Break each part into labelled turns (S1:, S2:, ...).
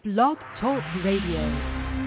S1: Blog Talk Radio.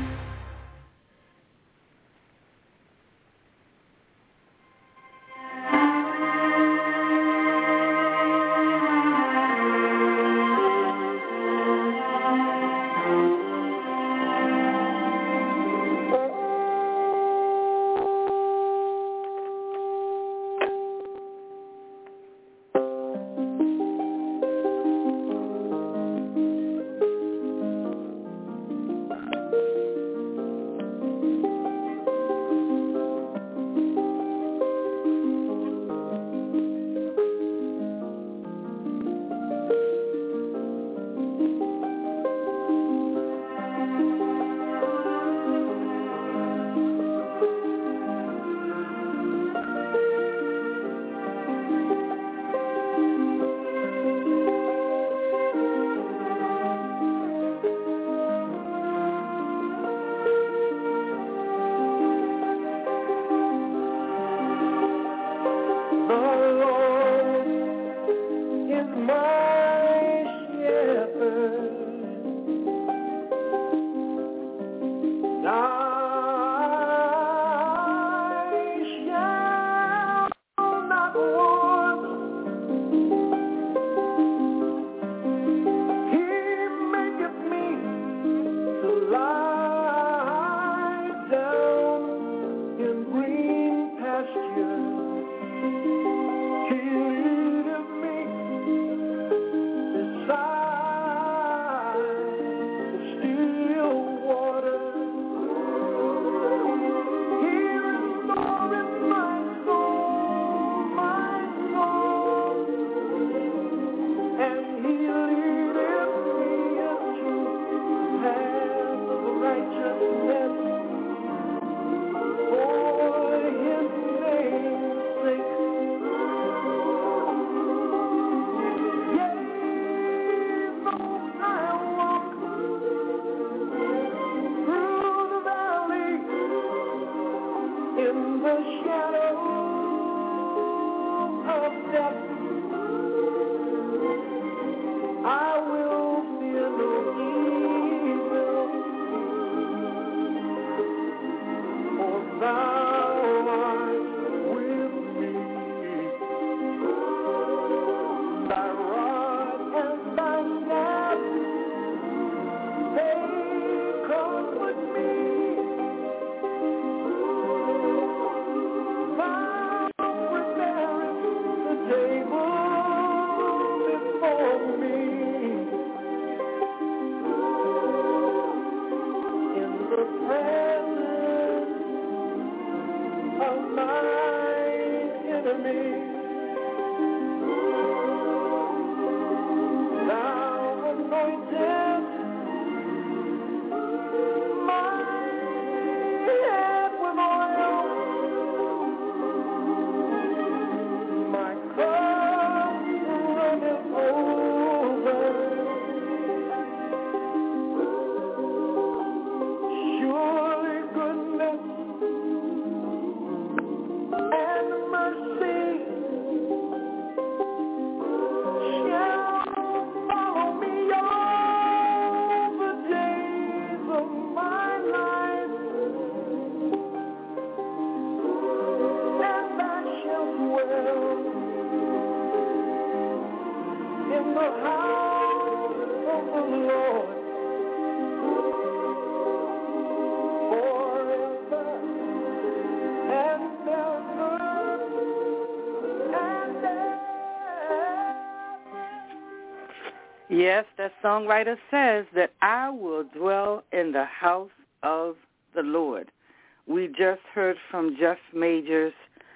S2: Yes, that songwriter says that I will dwell in the house of the Lord. We just heard from Jeff Major's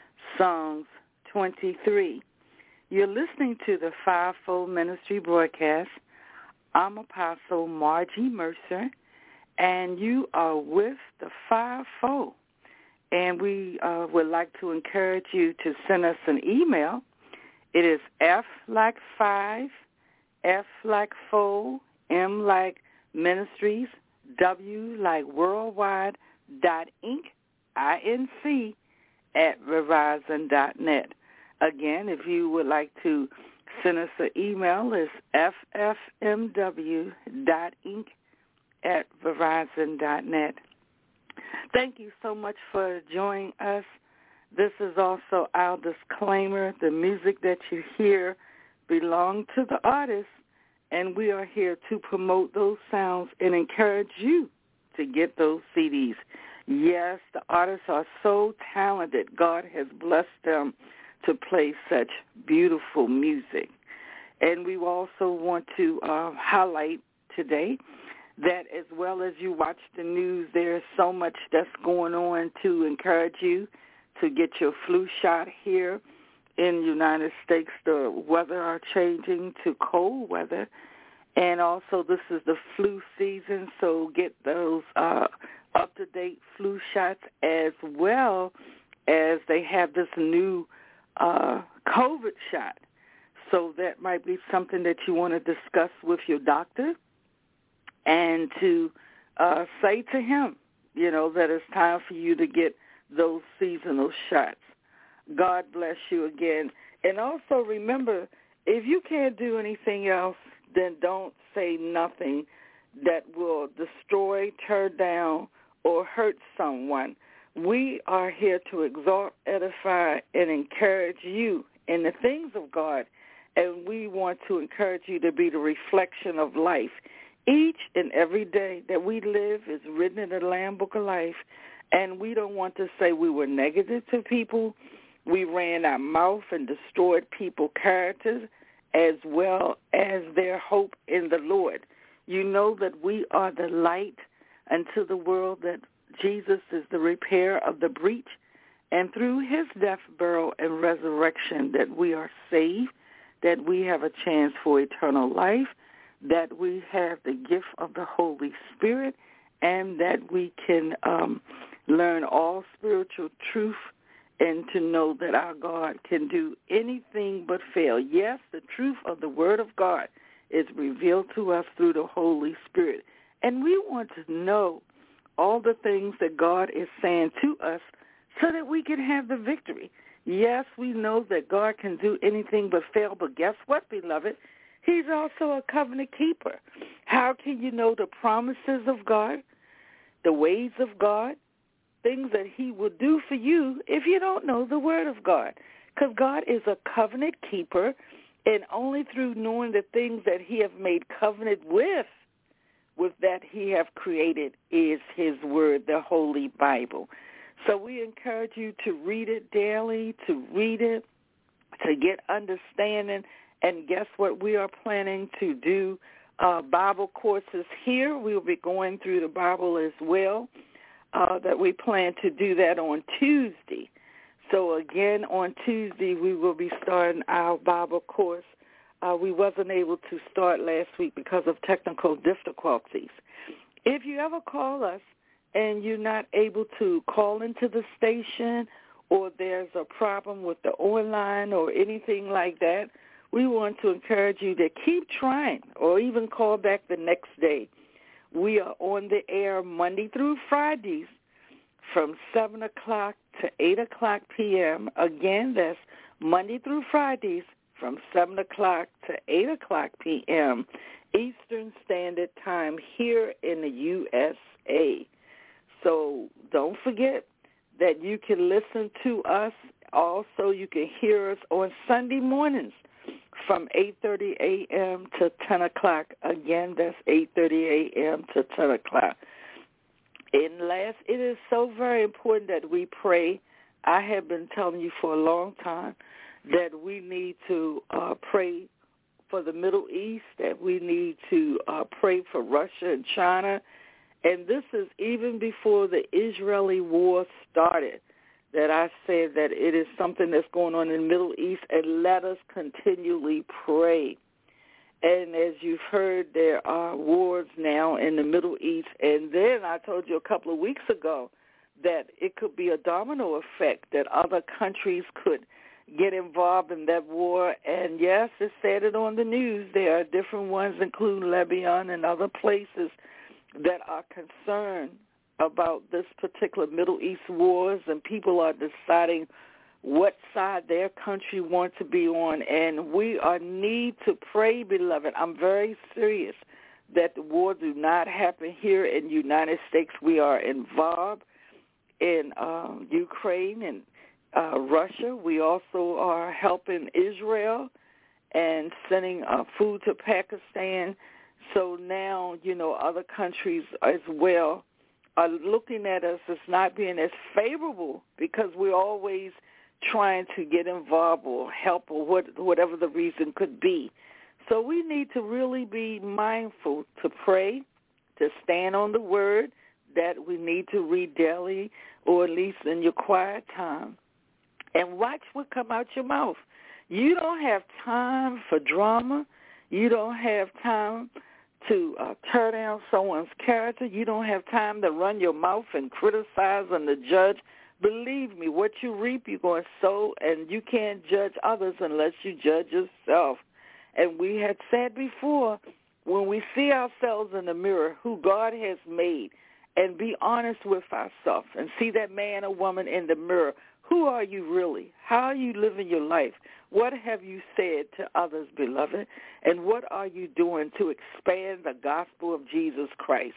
S2: Songs 23. You're listening to the Fivefold Ministry broadcast. I'm Apostle Margie Mercer, and you are with the Fivefold. And we would like to encourage you to send us an email. It is F like 5, F like fold, M like ministries, W like worldwide, .inc, INC, @verizon.net. Again, if you would like to send us an email, it's ffmw.inc at Verizon.net. Thank you so much for joining us. This is also our disclaimer. The music that you hear belongs to the artist, and we are here to promote those sounds and encourage you to get those CDs. Yes, the artists are so talented. God has blessed them to play such beautiful music. And we also want to highlight today that as well as you watch the news, there's so much that's going on to encourage you to get your flu shot here in the United States. The weather are changing to cold weather, and also this is the flu season, so get those up-to-date flu shots as well as they have this new COVID shot. So that might be something that you want to discuss with your doctor and to say to him, that it's time for you to get those seasonal shots. God bless you again. And also remember, if you can't do anything else, then don't say nothing that will destroy, tear down, or hurt someone. We are here to exhort, edify, and encourage you in the things of God, and we want to encourage you to be the reflection of life. Each and every day that we live is written in the Lamb Book of Life, and we don't want to say we were negative to people. We ran our mouth and destroyed people's characters as well as their hope in the Lord. You know that we are the light unto the world, that Jesus is the repair of the breach, and through his death, burial, and resurrection that we are saved, that we have a chance for eternal life, that we have the gift of the Holy Spirit, and that we can learn all spiritual truth and to know that our God can do anything but fail. Yes, the truth of the Word of God is revealed to us through the Holy Spirit. And we want to know all the things that God is saying to us so that we can have the victory. Yes, we know that God can do anything but fail, but guess what, beloved? He's also a covenant keeper. How can you know the promises of God, the ways of God, things that he will do for you if you don't know the Word of God? Because God is a covenant keeper, and only through knowing the things that he have made covenant with that he have created is his Word, the Holy Bible. So we encourage you to read it daily, to read it, to get understanding. And guess what? We are planning to do Bible courses here. We will be going through the Bible as well, that we plan to do that on Tuesday. So, again, on Tuesday, we will be starting our Bible course. We wasn't able to start last week because of technical difficulties. If you ever call us and you're not able to call into the station, or there's a problem with the online or anything like that, we want to encourage you to keep trying or even call back the next day. We are on the air Monday through Fridays from 7 o'clock to 8 o'clock p.m. Again, that's Monday through Fridays from 7 o'clock to 8 o'clock p.m. Eastern Standard Time here in the USA. So don't forget that you can listen to us. Also, you can hear us on Sunday mornings from 8:30 a.m. to 10 o'clock. Again, that's 8:30 a.m. to 10 o'clock. And last, it is so very important that we pray. I have been telling you for a long time that we need to pray for the Middle East, that we need to pray for Russia and China. And this is even before the Israeli war started, that I said that it is something that's going on in the Middle East, and let us continually pray. And as you've heard, there are wars now in the Middle East. And then I told you a couple of weeks ago that it could be a domino effect, that other countries could get involved in that war. And, yes, it said it on the news. There are different ones, including Lebanon and other places, that are concerned about this particular Middle East wars, and people are deciding what side their country wants to be on. And we need to pray, beloved. I'm very serious that the war do not happen here in the United States. We are involved in Ukraine and Russia. We also are helping Israel and sending food to Pakistan. So now, other countries as well are looking at us as not being as favorable because we're always trying to get involved or help or whatever the reason could be. So we need to really be mindful to pray, to stand on the word that we need to read daily or at least in your quiet time. And watch what come out your mouth. You don't have time for drama. You don't have time to tear down someone's character. You don't have time to run your mouth and criticize and to judge. Believe me, what you reap, you're going to sow, and you can't judge others unless you judge yourself. And we had said before, when we see ourselves in the mirror, who God has made, and be honest with ourselves and see that man or woman in the mirror, who are you really? How are you living your life? What have you said to others, beloved? And what are you doing to expand the gospel of Jesus Christ?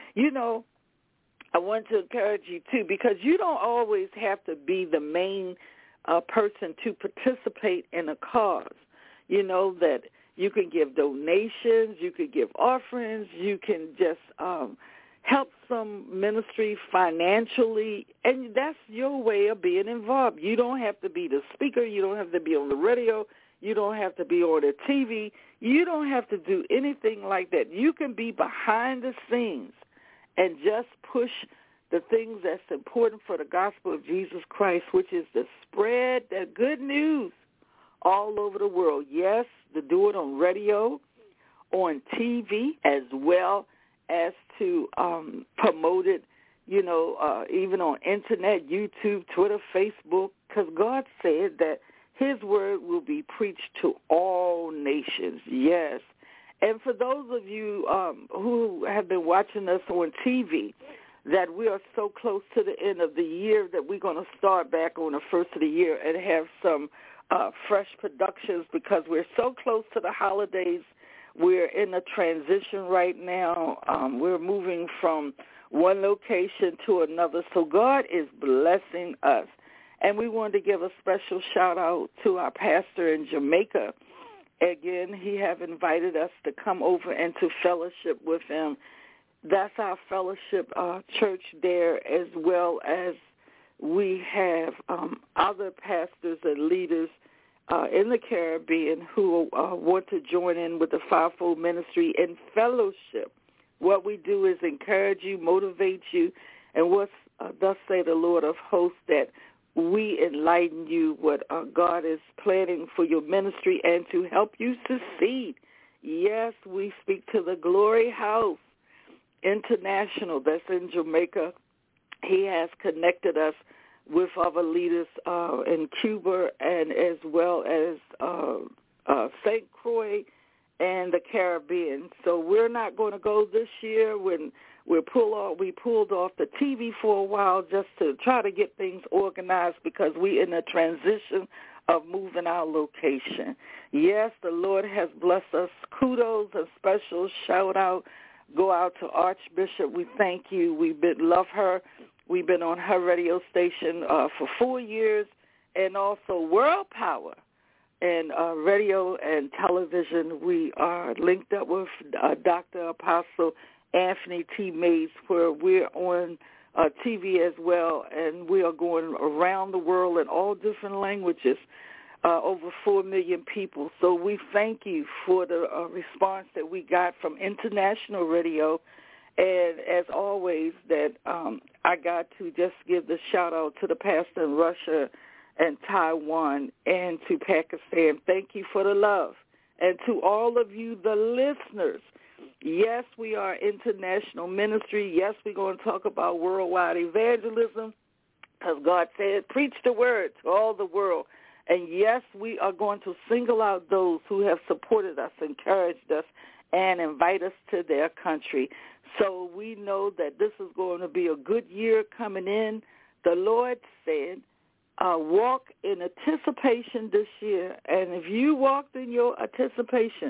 S2: I want to encourage you, too, because you don't always have to be the main person to participate in a cause. That you can give donations, you can give offerings, you can just help some ministry financially, and that's your way of being involved. You don't have to be the speaker. You don't have to be on the radio. You don't have to be on the TV. You don't have to do anything like that. You can be behind the scenes and just push the things that's important for the gospel of Jesus Christ, which is to spread that good news all over the world. Yes, to do it on radio, on TV, as well as to promote it, even on internet, YouTube, Twitter, Facebook, because God said that his word will be preached to all nations, yes. And for those of you who have been watching us on TV, that we are so close to the end of the year that we're going to start back on the first of the year and have some fresh productions because we're so close to the holidays. We're in a transition right now. We're moving from one location to another. So God is blessing us. And we wanted to give a special shout-out to our pastor in Jamaica. Again, he have invited us to come over and to fellowship with him. That's our fellowship church there, as well as we have other pastors and leaders in the Caribbean who want to join in with the fivefold ministry and fellowship. What we do is encourage you, motivate you, and what thus say the Lord of hosts, that we enlighten you what God is planning for your ministry and to help you succeed. Yes, we speak to the Glory House International that's in Jamaica. He has connected us with other leaders in Cuba and as well as St. Croix and the Caribbean. So we're not going to go this year when we pulled off the TV for a while just to try to get things organized because we're in a transition of moving our location. Yes, the Lord has blessed us. Kudos, a special shout-out go out to Archbishop. We thank you. Love her. We've been on her radio station for 4 years, and also World Power and radio and television. We are linked up with Dr. Apostle Anthony T. Mays, where we're on TV as well, and we are going around the world in all different languages, over 4 million people. So we thank you for the response that we got from international radio. And as always, that I got to just give the shout-out to the pastor in Russia and Taiwan and to Pakistan. Thank you for the love. And to all of you, the listeners, yes, we are international ministry. Yes, we're going to talk about worldwide evangelism because God said, preach the word to all the world. And, yes, we are going to single out those who have supported us, encouraged us, and invite us to their country. So we know that this is going to be a good year coming in. The Lord said, walk in anticipation this year. And if you walked in your anticipation,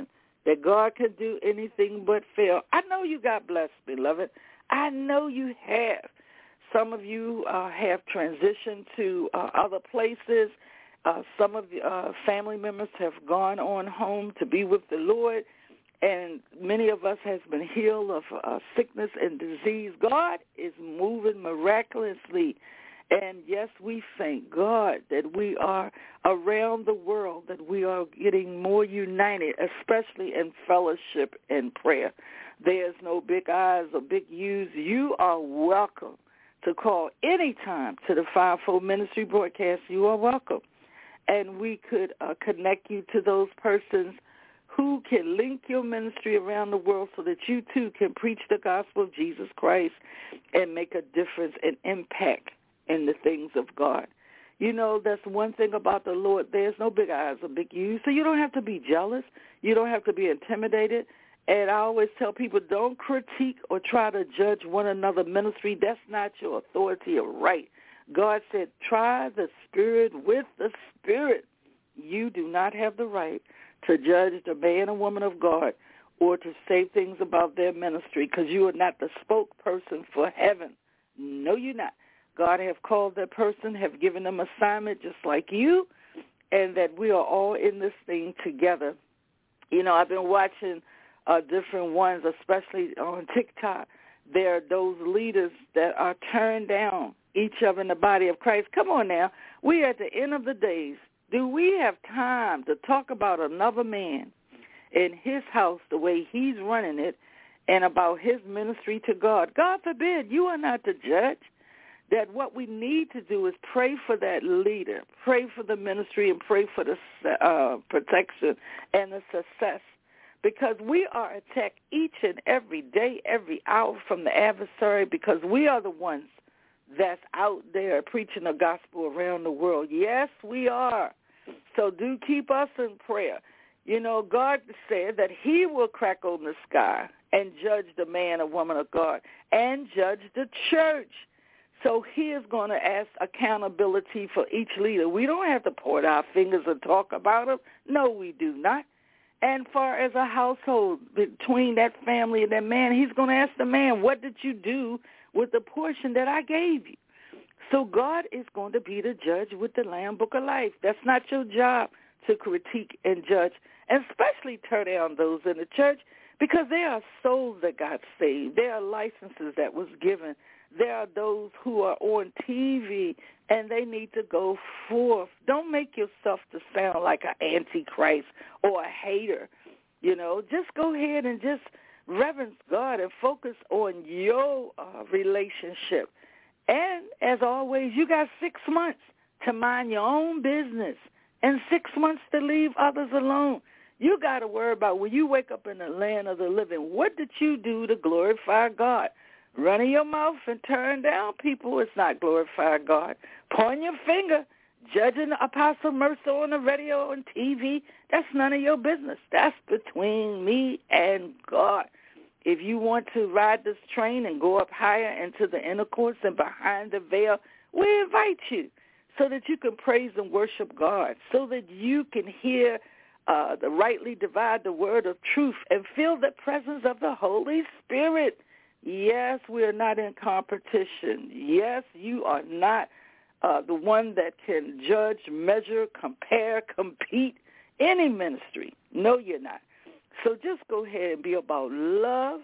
S2: that God can do anything but fail. I know you got blessed, beloved. I know you have. Some of you have transitioned to other places. Some of the family members have gone on home to be with the Lord, and many of us has been healed of sickness and disease. God is moving miraculously. And, yes, we thank God that we are around the world, that we are getting more united, especially in fellowship and prayer. There's no big I's or big U's. You are welcome to call anytime to the Fivefold Ministry broadcast. You are welcome. And we could connect you to those persons who can link your ministry around the world so that you, too, can preach the gospel of Jesus Christ and make a difference and impact in the things of God. You know, that's one thing about the Lord. There's no big I's or big U's, so you don't have to be jealous. You don't have to be intimidated. And I always tell people, don't critique or try to judge one another's ministry. That's not your authority or right. God said, try the Spirit with the Spirit. You do not have the right to judge the man or woman of God or to say things about their ministry because you are not the spokesperson for heaven. No, you're not. God have called that person, have given them assignment just like you, and that we are all in this thing together. You know, I've been watching different ones, especially on TikTok. There are those leaders that are turned down, each of in the body of Christ. Come on now. We are at the end of the days. Do we have time to talk about another man in his house the way he's running it and about his ministry to God? God forbid, you are not the judge. That what we need to do is pray for that leader, pray for the ministry, and pray for the protection and the success. Because we are attacked each and every day, every hour from the adversary, because we are the ones that's out there preaching the gospel around the world. Yes, we are. So do keep us in prayer. You know, God said that he will crack open the sky and judge the man or woman of God and judge the church. So he is going to ask accountability for each leader. We don't have to point our fingers and talk about them. No, we do not. And far as a household between that family and that man, he's going to ask the man, what did you do with the portion that I gave you? So God is going to be the judge with the Lamb Book of Life. That's not your job to critique and judge, and especially tear down those in the church, because there are souls that got saved. There are licenses that was given. There are those who are on TV, and they need to go forth. Don't make yourself to sound like an antichrist or a hater. You know, just go ahead and just reverence God and focus on your relationship. And, as always, you got 6 months to mind your own business and 6 months to leave others alone. You got to worry about when you wake up in the land of the living, what did you do to glorify God? Running your mouth and turn down people is not glorify God. Pointing your finger, judging Apostle Mercer on the radio and TV, that's none of your business. That's between me and God. If you want to ride this train and go up higher into the inner courts and behind the veil, we invite you so that you can praise and worship God, so that you can hear the rightly divide the word of truth and feel the presence of the Holy Spirit. Yes, we are not in competition. Yes, you are not the one that can judge, measure, compare, compete any ministry. No, you're not. So just go ahead and be about love,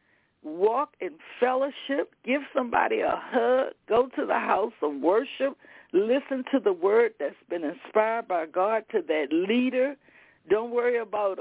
S2: walk in fellowship, give somebody a hug, go to the house of worship, listen to the word that's been inspired by God to that leader. Don't worry about,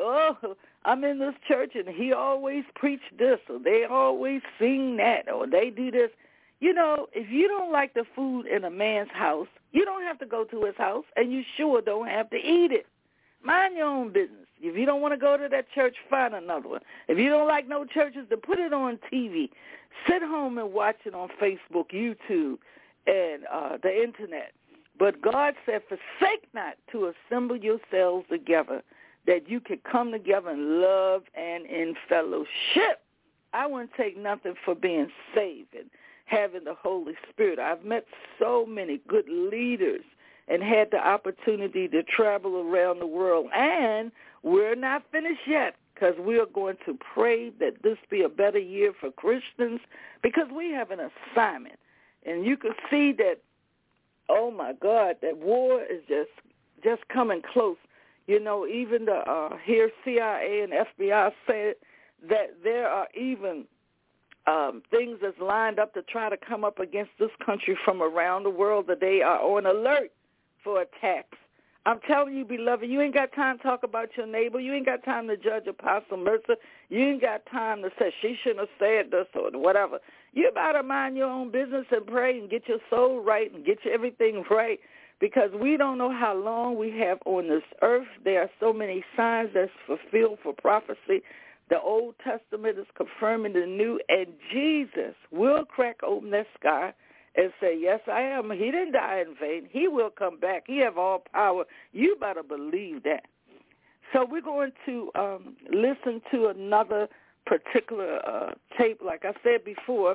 S2: I'm in this church and he always preached this, or they always sing that, or they do this. You know, if you don't like the food in a man's house, you don't have to go to his house, and you sure don't have to eat it. Mind your own business. If you don't want to go to that church, find another one. If you don't like no churches, then put it on TV. Sit home and watch it on Facebook, YouTube, and the Internet. But God said, forsake not to assemble yourselves together, that you can come together in love and in fellowship. I wouldn't take nothing for being saved and having the Holy Spirit. I've met so many good leaders and had the opportunity to travel around the world. And we're not finished yet, because we are going to pray that this be a better year for Christians, because we have an assignment. And you can see that, oh, my God, that war is just coming close. You know, even the here CIA and FBI said that there are even things that's lined up to try to come up against this country from around the world, that they are on alert for attacks. I'm telling you, beloved, you ain't got time to talk about your neighbor. You ain't got time to judge Apostle Mercer. You ain't got time to say she shouldn't have said this or whatever. You better mind your own business and pray and get your soul right and get your everything right, because we don't know how long we have on this earth. There are so many signs that's fulfilled for prophecy. The Old Testament is confirming the New, and Jesus will crack open that sky and say, yes, I am. He didn't die in vain. He will come back. He have all power. You better believe that. So we're going to listen to another particular tape. Like I said before,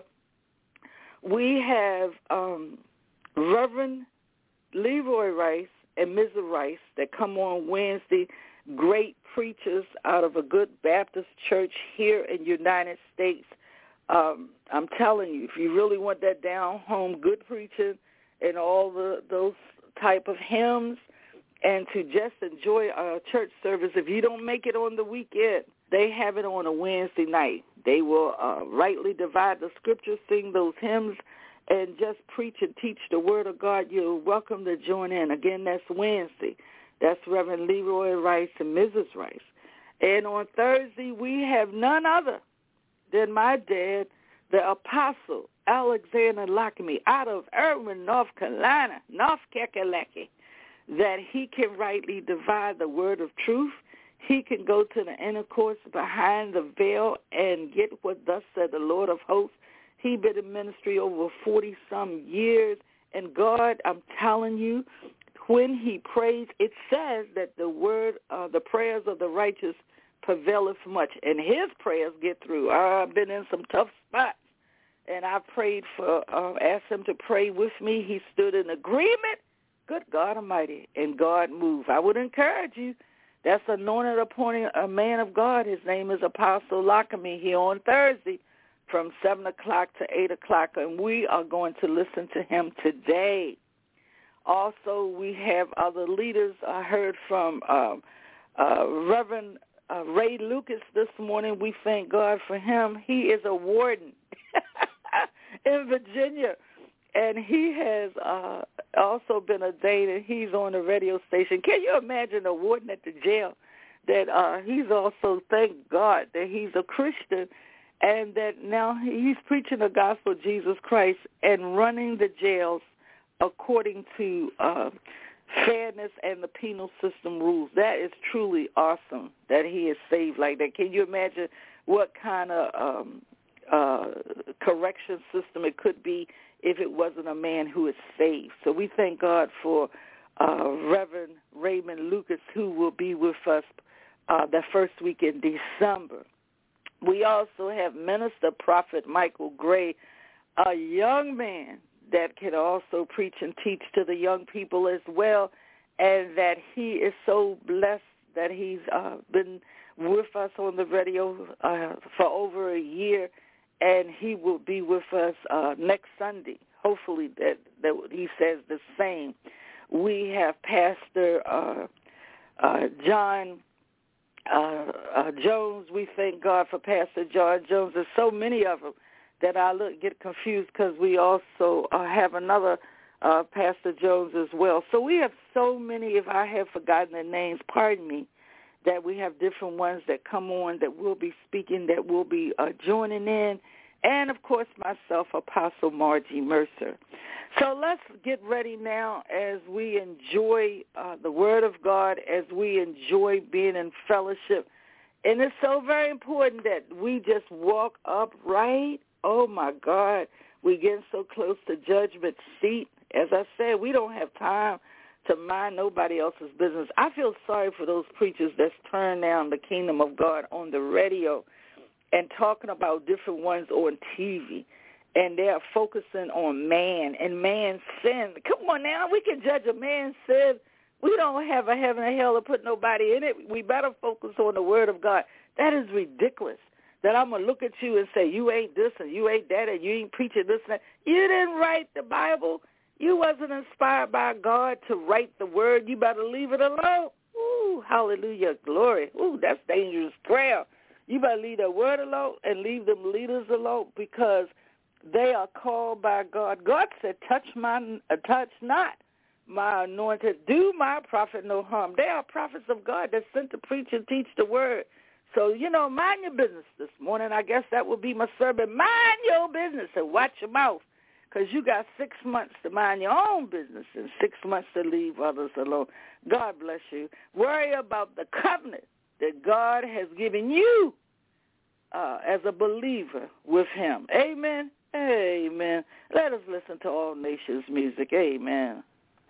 S2: we have Reverend Leroy Rice and Mrs. Rice that come on Wednesday, great preachers out of a good Baptist church here in the United States. I'm telling you, if you really want that down-home good preaching and all those type of hymns, and to just enjoy a church service, if you don't make it on the weekend, they have it on a Wednesday night. They will rightly divide the scriptures, sing those hymns, and just preach and teach the Word of God. You're welcome to join in. Again, that's Wednesday. That's Reverend Leroy Rice and Mrs. Rice. And on Thursday, we have none other than my dad, the Apostle Alexander Lockamy, out of Irwin, North Carolina, North Kakalaki, that he can rightly divide the word of truth. He can go to the inner courts behind the veil and get what thus said the Lord of hosts. He been in ministry over 40-some years. And God, I'm telling you, when he prays, it says that the prayers of the righteous prevaileth much, and his prayers get through. I've been in some tough spots, and I prayed asked him to pray with me. He stood in agreement. Good God Almighty, and God moved. I would encourage you. That's anointed, appointed a man of God. His name is Apostle Lockamy, here on Thursday from 7 o'clock to 8 o'clock, and we are going to listen to him today. Also, we have other leaders. I heard from Reverend Ray Lucas this morning. We thank God for him. He is a warden in Virginia, and he has also been ordained. He's on the radio station. Can you imagine a warden at the jail? That he's also, thank God, that he's a Christian, and that now he's preaching the gospel of Jesus Christ and running the jails according to fairness and the penal system rules. That is truly awesome that he is saved like that. Can you imagine what kind of correction system it could be if it wasn't a man who is saved? So we thank God for Reverend Raymond Lucas, who will be with us the first week in December. We also have Minister Prophet Michael Gray, a young man that can also preach and teach to the young people as well, and that he is so blessed that he's been with us on the radio for over a year, and he will be with us next Sunday. Hopefully that he says the same. We have Pastor John Jones. We thank God for Pastor John Jones. There's so many of them that I get confused, because we also have another Pastor Jones as well. So we have so many. If I have forgotten their names, pardon me, that we have different ones that come on that will be speaking, that will be joining in, and, of course, myself, Apostle Margie Mercer. So let's get ready now as we enjoy the Word of God, as we enjoy being in fellowship. And it's so very important that we just walk upright. Oh, my God, we're getting so close to judgment seat. As I said, we don't have time to mind nobody else's business. I feel sorry for those preachers that's turned down the kingdom of God on the radio and talking about different ones on TV, and they're focusing on man and man's sin. Come on now, we can judge a man's sin. We don't have a heaven or hell to put nobody in it. We better focus on the Word of God. That is ridiculous. That I'm going to look at you and say, you ain't this and you ain't that and you ain't preaching this and that. You didn't write the Bible. You wasn't inspired by God to write the word. You better leave it alone. Ooh, hallelujah, glory. Ooh, that's dangerous prayer. You better leave the word alone and leave them leaders alone because they are called by God. God said, touch not my anointed, do my prophet no harm. They are prophets of God that sent to preach and teach the word. So, mind your business this morning. I guess that would be my sermon. Mind your business and watch your mouth because you got 6 months to mind your own business and 6 months to leave others alone. God bless you. Worry about the covenant that God has given you as a believer with him. Amen. Amen. Let us listen to All Nations music. Amen.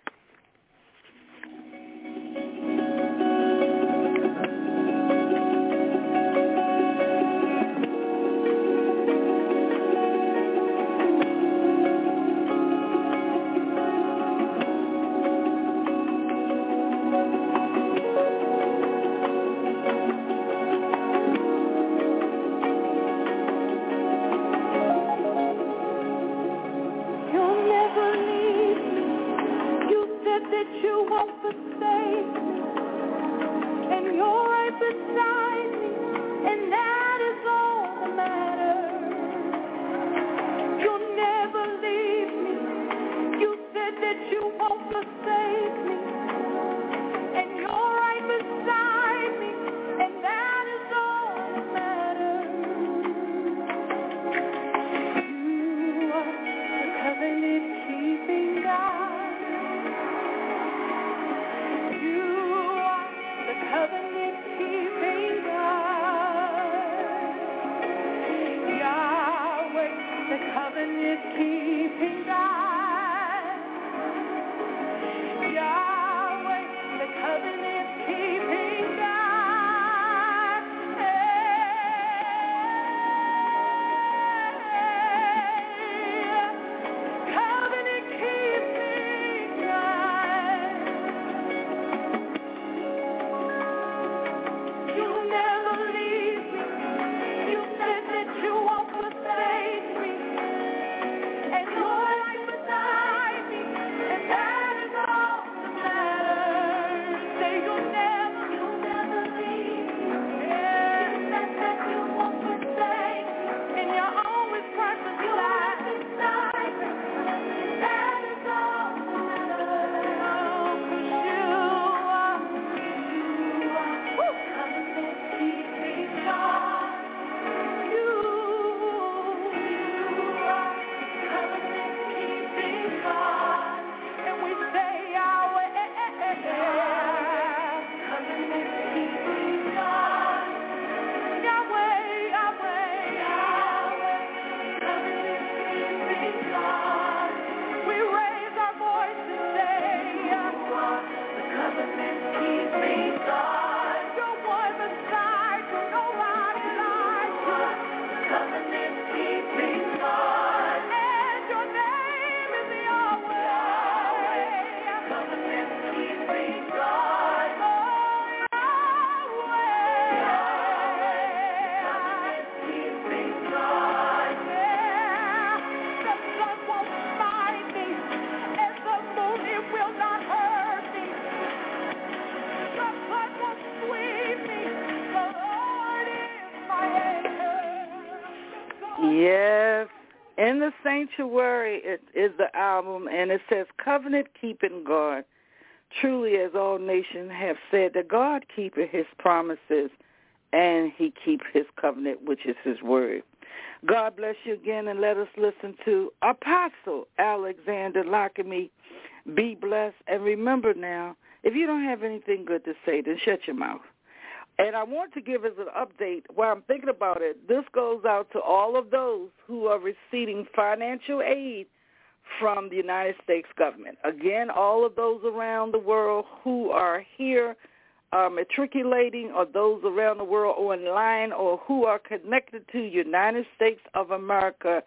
S2: Yes. In the Sanctuary, it is the album, and it says, Covenant Keeping God. Truly, as all nations have said, that God keepeth his promises, and he keep his covenant, which is his word. God bless you again, and let us listen to Apostle Alexander Lockamy. Be blessed. And remember now, if you don't have anything good to say, then shut your mouth. And I want to give as an update, while I'm thinking about it, this goes out to all of those who are receiving financial aid from the United States government. Again, all of those around the world who are here matriculating, or those around the world online, or who are connected to United States of America,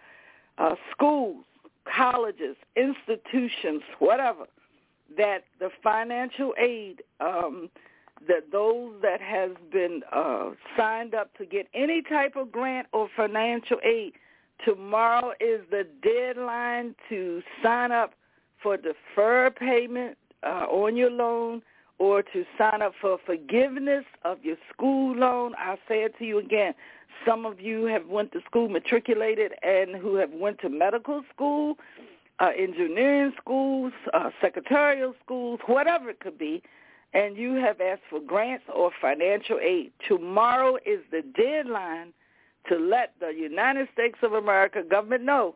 S2: schools, colleges, institutions, whatever, that the financial aid that those that has been signed up to get any type of grant or financial aid, tomorrow is the deadline to sign up for deferred payment on your loan or to sign up for forgiveness of your school loan. I'll say it to you again. Some of you have went to school, matriculated, and who have went to medical school, engineering schools, secretarial schools, whatever it could be, and you have asked for grants or financial aid. Tomorrow is the deadline to let the United States of America government know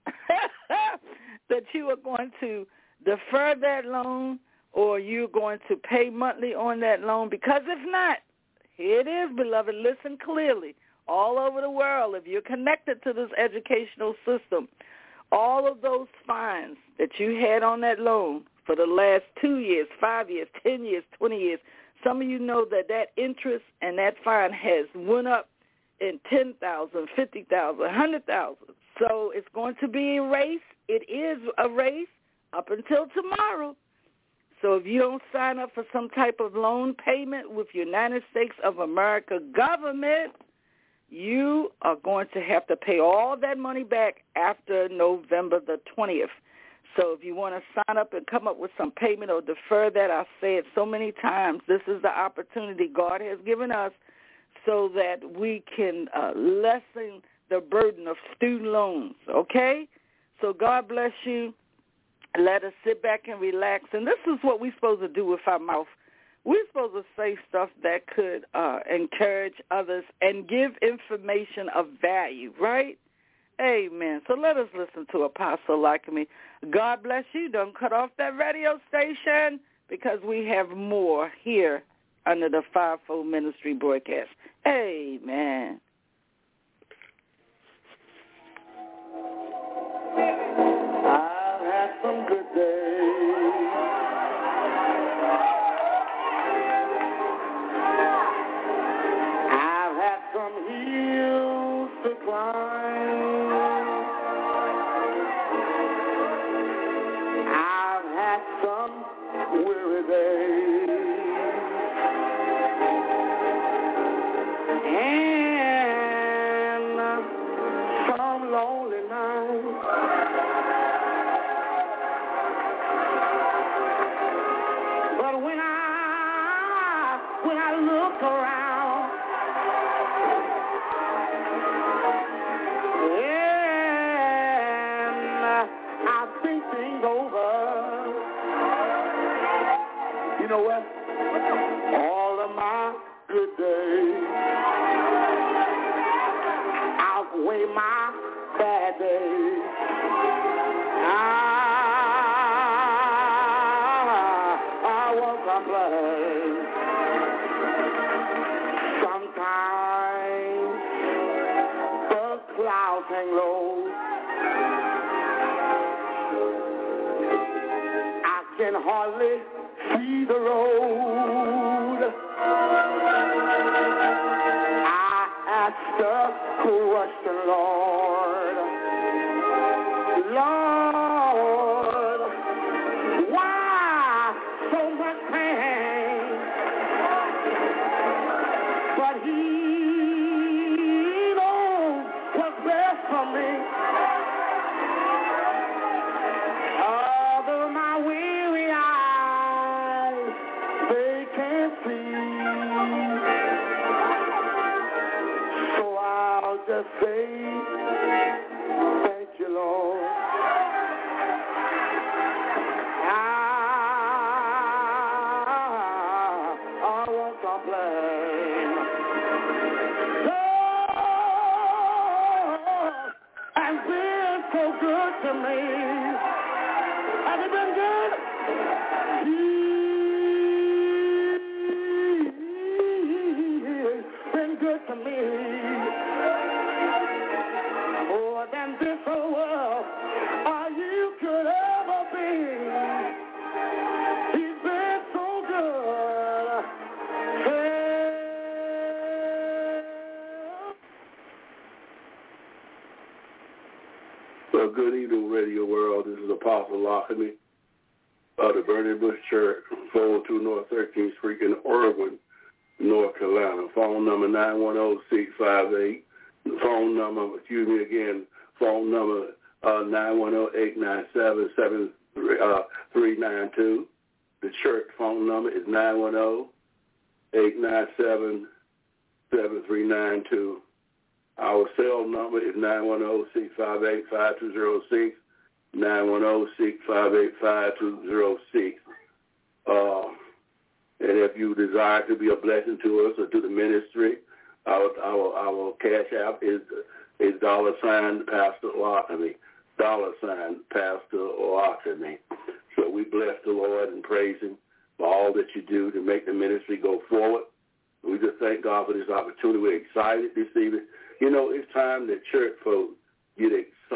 S2: that you are going to defer that loan or you're going to pay monthly on that loan. Because if not, here it is, beloved, listen clearly. All over the world, if you're connected to this educational system, all of those fines that you had on that loan for the last 2 years, 5 years, 10 years, 20 years, some of you know that interest and that fine has went up in 10,000, 50,000, 100,000. So it's going to be erased. It is erased up until tomorrow. So if you don't sign up for some type of loan payment with United States of America government, you are going to have to pay all that money back after November the 20th. So if you want to sign up and come up with some payment or defer that, I've said so many times, this is the opportunity God has given us so that we can lessen the burden of student loans, okay? So God bless you. Let us sit back and relax. And this is what we're supposed to do with our mouth. We're supposed to say stuff that could encourage others and give information of value, right? Amen. So let us listen to Apostle Lockamy. God bless you. Don't cut off that radio station because we have more here under the Fivefold Ministry broadcast. Amen. I've had some good days. I've had some hills to climb. I've had some weary days. And some lonely nights. But when I look around, and I think things over, you know what? All of my good days outweigh my bad days. I won't complain. Sometimes the clouds hang low. I can hardly see the road. I ask the question, Lord, why so much pain? But He knows what's best for me. Although my weary eyes, they can't see. So I'll just say, thank you, Lord. I won't complain. Lord has been so good to me. Has He been good? He's been good to me. More than this whole world you could ever be. He's been so good.
S3: Well, good evening, Radio World. This is Apostle Lockamy. of the Burning Bush Church, 402 North 13th Street in Irwin, North Carolina. Phone number 910-658. Phone number 910-897-7392. The church phone number is 910-897-7392. Our cell number is 910-658-5206, 910-658-5206. And if you desire to be a blessing to us or to the ministry, our cash app is $ Pastor Lockamy, $Pastor Lockamy. So we bless the Lord and praise him for all that you do to make the ministry go forward. We just thank God for this opportunity. We're excited this evening. You know, it's time that church folks get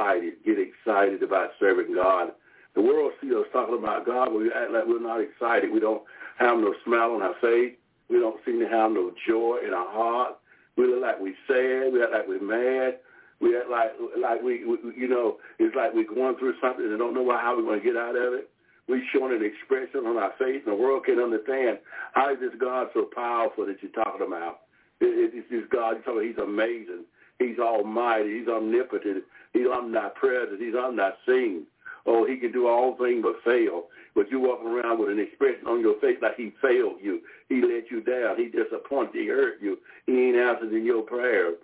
S3: excited about serving God. The world sees us talking about God, but we act like we're not excited. We don't have no smile on our face. We don't seem to have no joy in our heart. We look like we're sad. We act like we're mad. We act like we you know, it's like we're going through something and don't know how we're going to get out of it. We're showing an expression on our face, and the world can't understand how is this God so powerful that you're talking about. It's this God, you're talking about, he's amazing. He's almighty. He's omnipotent. He's omnipresent. He's omniscient. Oh, he can do all things but fail. But you walking around with an expression on your face like he failed you. He let you down. He disappointed. He hurt you. He ain't answering your prayers.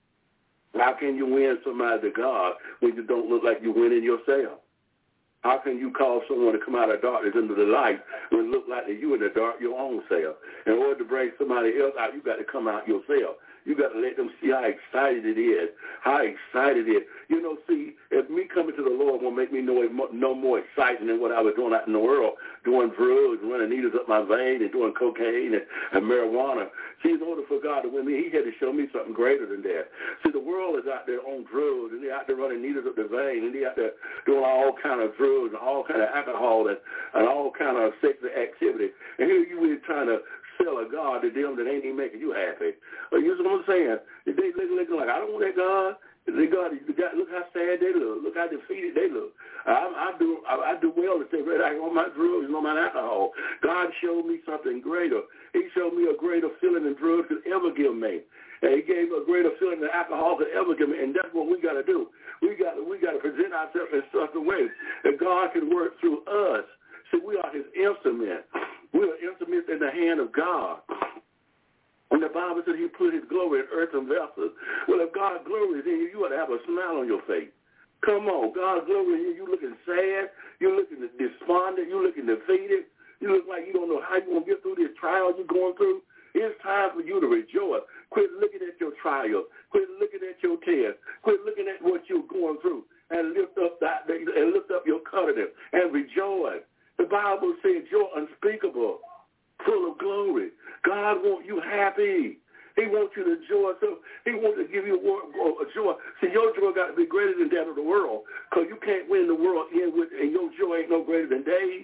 S3: How can you win somebody to God when you don't look like you're winning yourself? How can you call someone to come out of darkness into the light when it look like that you in the dark your own self? In order to bring somebody else out, you got to come out yourself. You got to let them see how excited it is, how excited it is. You know, see, if me coming to the Lord will make me no more exciting than what I was doing out in the world, doing drugs, running needles up my vein and doing cocaine and marijuana. See, in order for God to win me, he had to show me something greater than that. See, the world is out there on drugs, and they're out there running needles up their vein, and they're out there doing all kind of drugs and all kind of alcohol and all kind of sexual activity. And here you is trying to sell a God to them that ain't even making you happy. You know what I'm saying? They looking like, I don't want that God. Look how sad they look. Look how defeated they look. I do well to say, I on my drugs and on my alcohol. God showed me something greater. He showed me a greater feeling than drugs could ever give me. And he gave a greater feeling than alcohol could ever give me. And that's what we got to do. We got to present ourselves in such a way that God can work through us. See, we are his instrument. We are instruments in the hand of God. And the Bible said he put his glory in earthen vessels. Well, if God's glory is in you, you ought to have a smile on your face. Come on, God's glory in you. You looking sad. You're looking despondent. You're looking defeated. You look like you don't know how you're going to get through this trial you're going through. It's time for you to rejoice. Quit looking at your trial. Quit looking at your test. Quit looking at what you're going through. And lift up your covenant and rejoice. The Bible says joy unspeakable, full of glory. God wants you happy. He wants you to joy. So he wants to give you a joy. See, your joy got to be greater than that of the world, because you can't win the world in with, and your joy ain't no greater than theirs.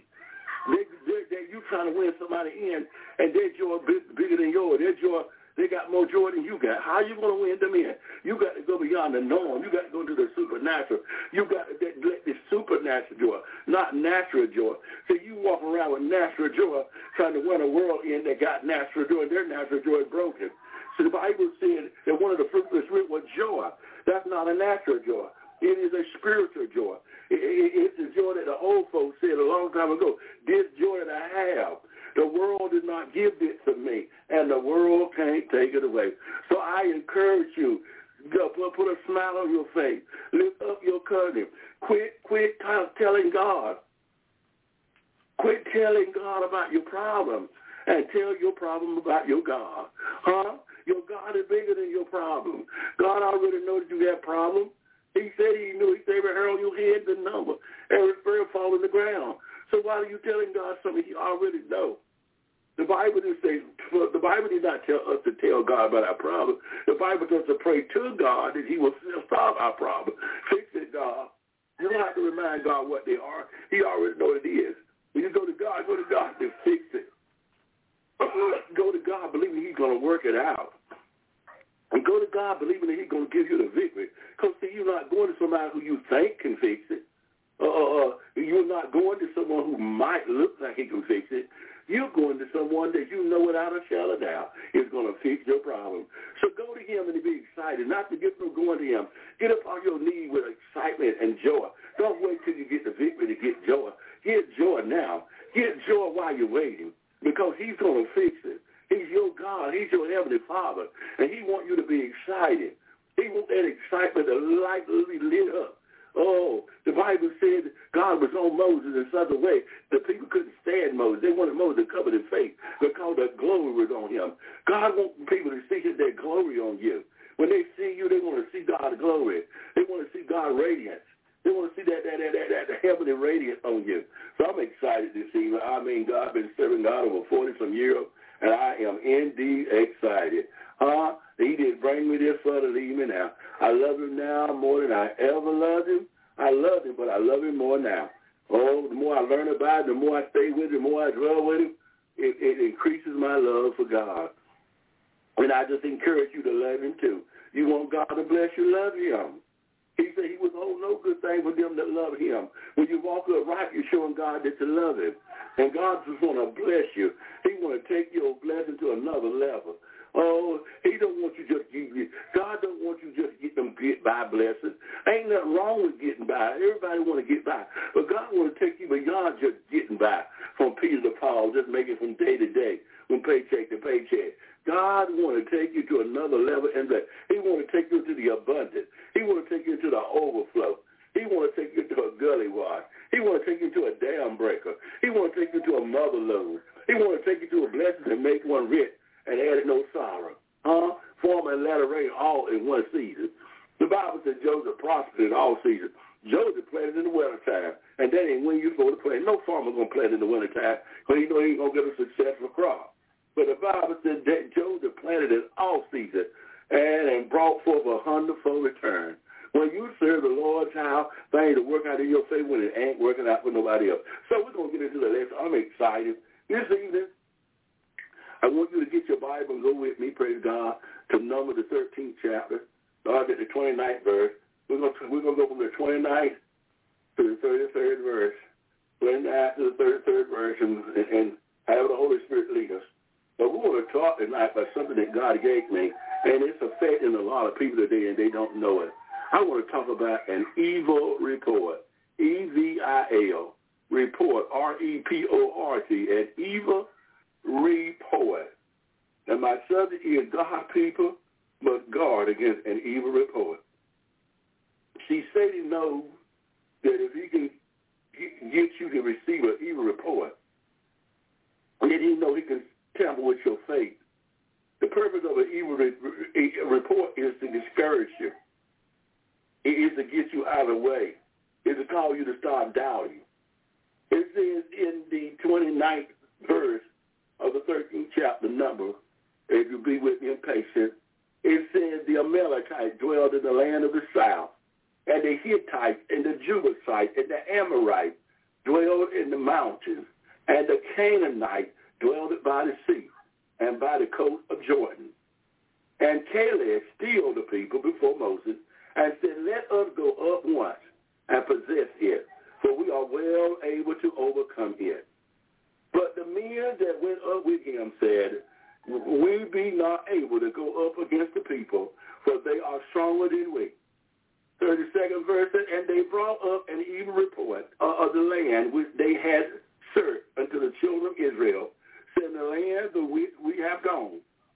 S3: You trying to win somebody in, and their joy bigger than yours. Their joy, they got more joy than you got. How are you going to win them in? You got to go beyond the norm. You got to go to the supernatural. You got to let this supernatural joy, not natural joy. So you walk around with natural joy trying to win a world in that got natural joy, and their natural joy is broken. So the Bible said that one of the fruits of the Spirit was joy. That's not a natural joy. It is a spiritual joy. It's the joy that the old folks said a long time ago. This joy that I have, the world did not give this to me, and the world can't take it away. So I encourage you, put a smile on your face. Lift up your covenant. Quit telling God. Quit telling God about your problem, and tell your problem about your God. Huh? Your God is bigger than your problem. God already knows that you have problems. He said he knew. He said every hair on your head is a number. Every sparrow fall in the ground. So why are you telling God something he already knows? The Bible did not tell us to tell God about our problem. The Bible tells us to pray to God that he will solve our problem. Fix it, God. You don't have to remind God what they are. He already knows what it is. When you go to God to fix it. Go to God believing he's going to work it out. And go to God believing that he's going to give you the victory. Because, see, you're not going to somebody who you think can fix it. You're not going to someone who might look like he can fix it. You're going to someone that you know without a shadow of doubt is going to fix your problem. So go to him and be excited, not to get from going to him. Get up on your knee with excitement and joy. Don't wait till you get the victory to get joy. Get joy now. Get joy while you're waiting, because he's going to fix it. He's your God. He's your Heavenly Father, and he wants you to be excited. He wants that excitement to lightly lit up. Oh, the Bible said God was on Moses in such a way that people couldn't stand Moses. They wanted Moses to cover their face because the glory was on him. God wants people to see that glory on you. When they see you, they want to see God's glory. They want to see God's radiance. They want to see that heavenly radiance on you. So I'm excited this evening. I mean, I've been serving God over 40-some years, and I am indeed excited. He didn't bring me this far to leave me now. I love him now more than I ever loved him. I loved him, but I love him more now. Oh, the more I learn about him, the more I stay with him, the more I dwell with him, it increases my love for God. And I just encourage you to love him too. You want God to bless you, love him. He said he withhold no good thing for them that love him. When you walk upright, you're showing God that you love him. And God just want to bless you. He want to take your blessing to another level. Oh, he don't want you just God don't want you just get by blessings. Ain't nothing wrong with getting by. Everybody want to get by. But God want to take you beyond just getting by, from Peter to Paul, just making from day to day, from paycheck to paycheck. God want to take you to another level, and that he want to take you to the abundance. He want to take you to the overflow. He want to take you to a gully wash. He want to take you to a dam breaker. He want to take you to a mother load. He want to take you to a blessing and make one rich and added no sorrow. Form and latter rain all in one season. The Bible says Joseph prospered in all seasons. Joseph planted in the wintertime, and that ain't when you're supposed to plant. No farmer going to plant in the wintertime because he know he ain't going to get a successful crop. But the Bible says that Joseph planted in all seasons and brought forth a hundredfold return. When you serve the Lord's house, things will work out in your favor when it ain't working out for nobody else. So we're going to get into the lesson. I'm excited. This evening, I want you to get your Bible and go with me, praise God, to Numbers the 13th chapter. Start at the 29th verse. We're going to go from the 29th to the 33rd verse, 29th to the 33rd verse, and have the Holy Spirit lead us. But we want to talk tonight about something that God gave me, and it's affecting a lot of people today, and they don't know it. I want to talk about an evil report, E-V-I-L, report, R-E-P-O-R-T, an evil report. And my subject is God, people, must guard against an evil report. See, Satan knows that if he can get you to receive an evil report, then he knows he can tamper with your faith. The purpose of an evil report is to discourage you. It is to get you out of the way. It's to cause you to start doubting. It says in the 29th verse of the 13th chapter number, if you be with me and patient, it says the Amalekites dwelled in the land of the south, and the Hittites and the Jebusites and the Amorites dwelled in the mountains, and the Canaanites dwelled by the sea and by the coast of Jordan. And Caleb stilled the people before Moses and said, let us go up once and possess it, for we are well able to overcome it. But the men that went up with him said, we be not able to go up against the people, for they are stronger than we. 32nd verse, and they brought up an evil report of the land which they had searched unto the children of Israel, saying, the land that we have gone.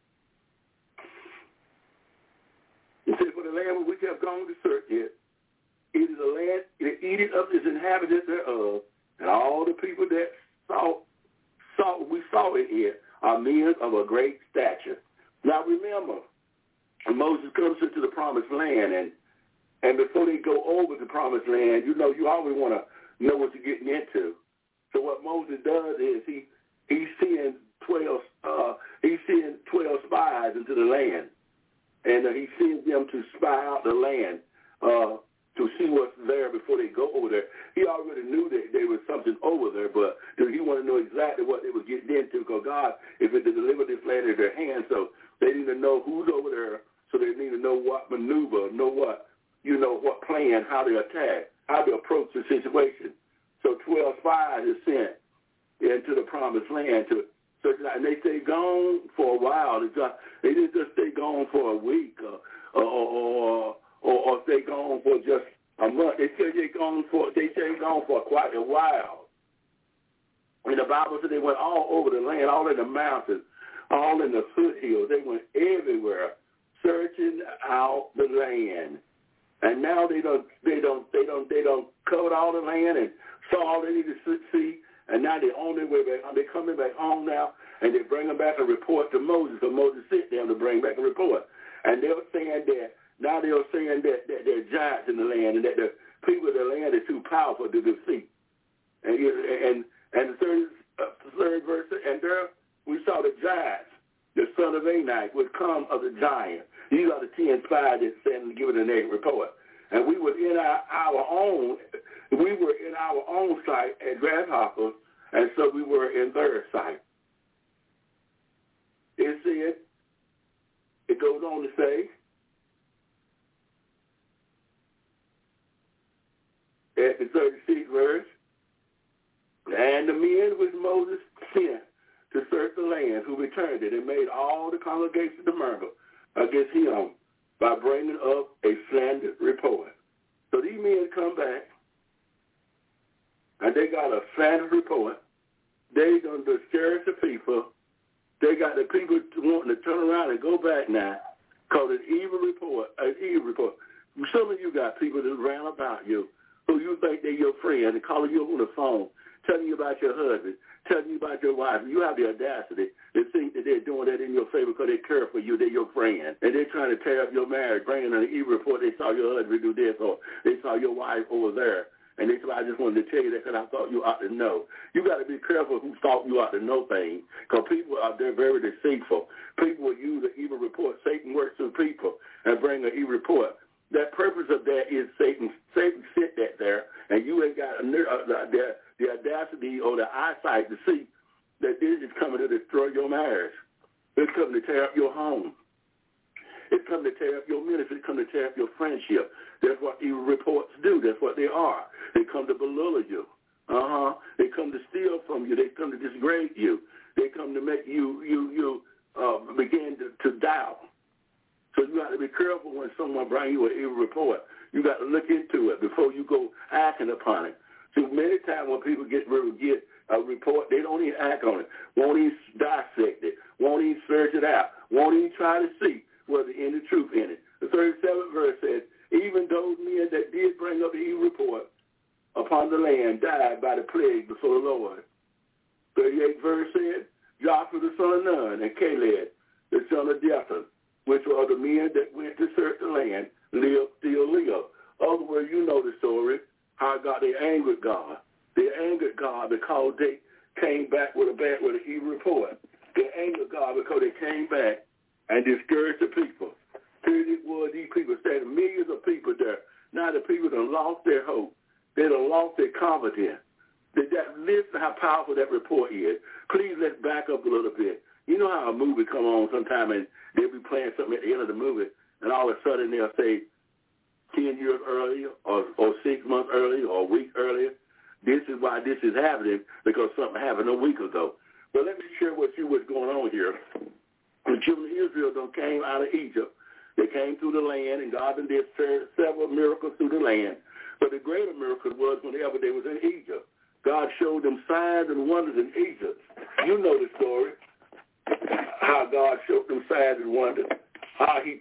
S3: He said, for the land which we have gone to search it, it is a land, it eateth up its inhabitants thereof, and all the people that we saw it here are men of a great stature. Now remember, Moses comes into the promised land, and before they go over the promised land, you know, you always want to know what you're getting into. So what Moses does is he's seeing 12 spies into the land, and he sends them to spy out the land to see what's there before they go over there. He already knew that there was something over there, but he wanted to know exactly what they were getting into, because God, if it delivered this land in their hands, so they need to know who's over there, so they need to know what maneuver, know what plan, how to attack. how to approach the situation. So 12 spies are sent into the promised land to search it out. And they stay gone for a while. They didn't just stay gone for a week or stay gone for just a month. They stay gone for quite a while. And the Bible said they went all over the land, all in the mountains, all in the foothills. They went everywhere, searching out the land. And now they don't cover all the land and saw all they need to see. And now they're on their way back. They're coming back home now, and they bring them back a report to Moses. So Moses sent them to bring back a report. And they were saying that there are giants in the land, and that the people of the land are too powerful to defeat. And the third verse, and there we saw the giants, the son of Anak, would come of the giant. These are the 10 spies that sent and given a negative report. And we were in our own sight at grasshoppers, and so we were in their sight. It goes on to say, at the 36th verse, and the men which Moses sent to search the land, who returned it, and made all the congregation to murmur against him by bringing up a slandered report. So these men come back, and they got a slandered report. They done discourage the people. They got the people wanting to turn around and go back now, cause an evil report. Some of you got people that ran about you, who you think they're your friend, and calling you on the phone, telling you about your husband, telling you about your wife. You have the audacity to think that they're doing that in your favor because they care for you. They're your friend. And they're trying to tear up your marriage, bringing an evil report. They saw your husband do this, or they saw your wife over there. And they said, I just wanted to tell you that because I thought you ought to know. You got to be careful who thought you ought to know things, because people out there very deceitful. People will use an evil report. Satan works through people and bring an evil report. That purpose of that is Satan sent that there, and you ain't got the audacity or the eyesight to see that this is coming to destroy your marriage. It's coming to tear up your home. It's coming to tear up your ministry. It's coming to tear up your friendship. That's what evil reports do. That's what they are. They come to belittle you. They come to steal from you. They come to degrade you. They come to make you begin to doubt. So you got to be careful when someone brings you an evil report. You got to look into it before you go acting upon it. So many times when people get a report, they don't even act on it, won't even dissect it, won't even search it out, won't even try to see whether there's any truth in it. The 37th verse says, even those men that did bring up the evil report upon the land died by the plague before the Lord. 38th verse said, Joshua the son of Nun and Caleb the son of Jether, which were the men that went to search the land, still live. Other words, you know the story, how they angered God. They angered God because they came back with an evil report. They angered God because they came back and discouraged the people. These people said millions of people there. Now the people done lost their hope. They done lost their confidence. Listen how powerful that report is. Please let's back up a little bit. You know how a movie come on sometime and they'll be playing something at the end of the movie, and all of a sudden they'll say 10 years earlier or 6 months earlier or a week earlier. This is why this is happening, because something happened a week ago. But let me share with you what's going on here. The children of Israel came out of Egypt. They came through the land, and God did several miracles through the land. But the greater miracle was whenever they was in Egypt. God showed them signs and wonders in Egypt. You know the story, how God showed them signs and wonders, how he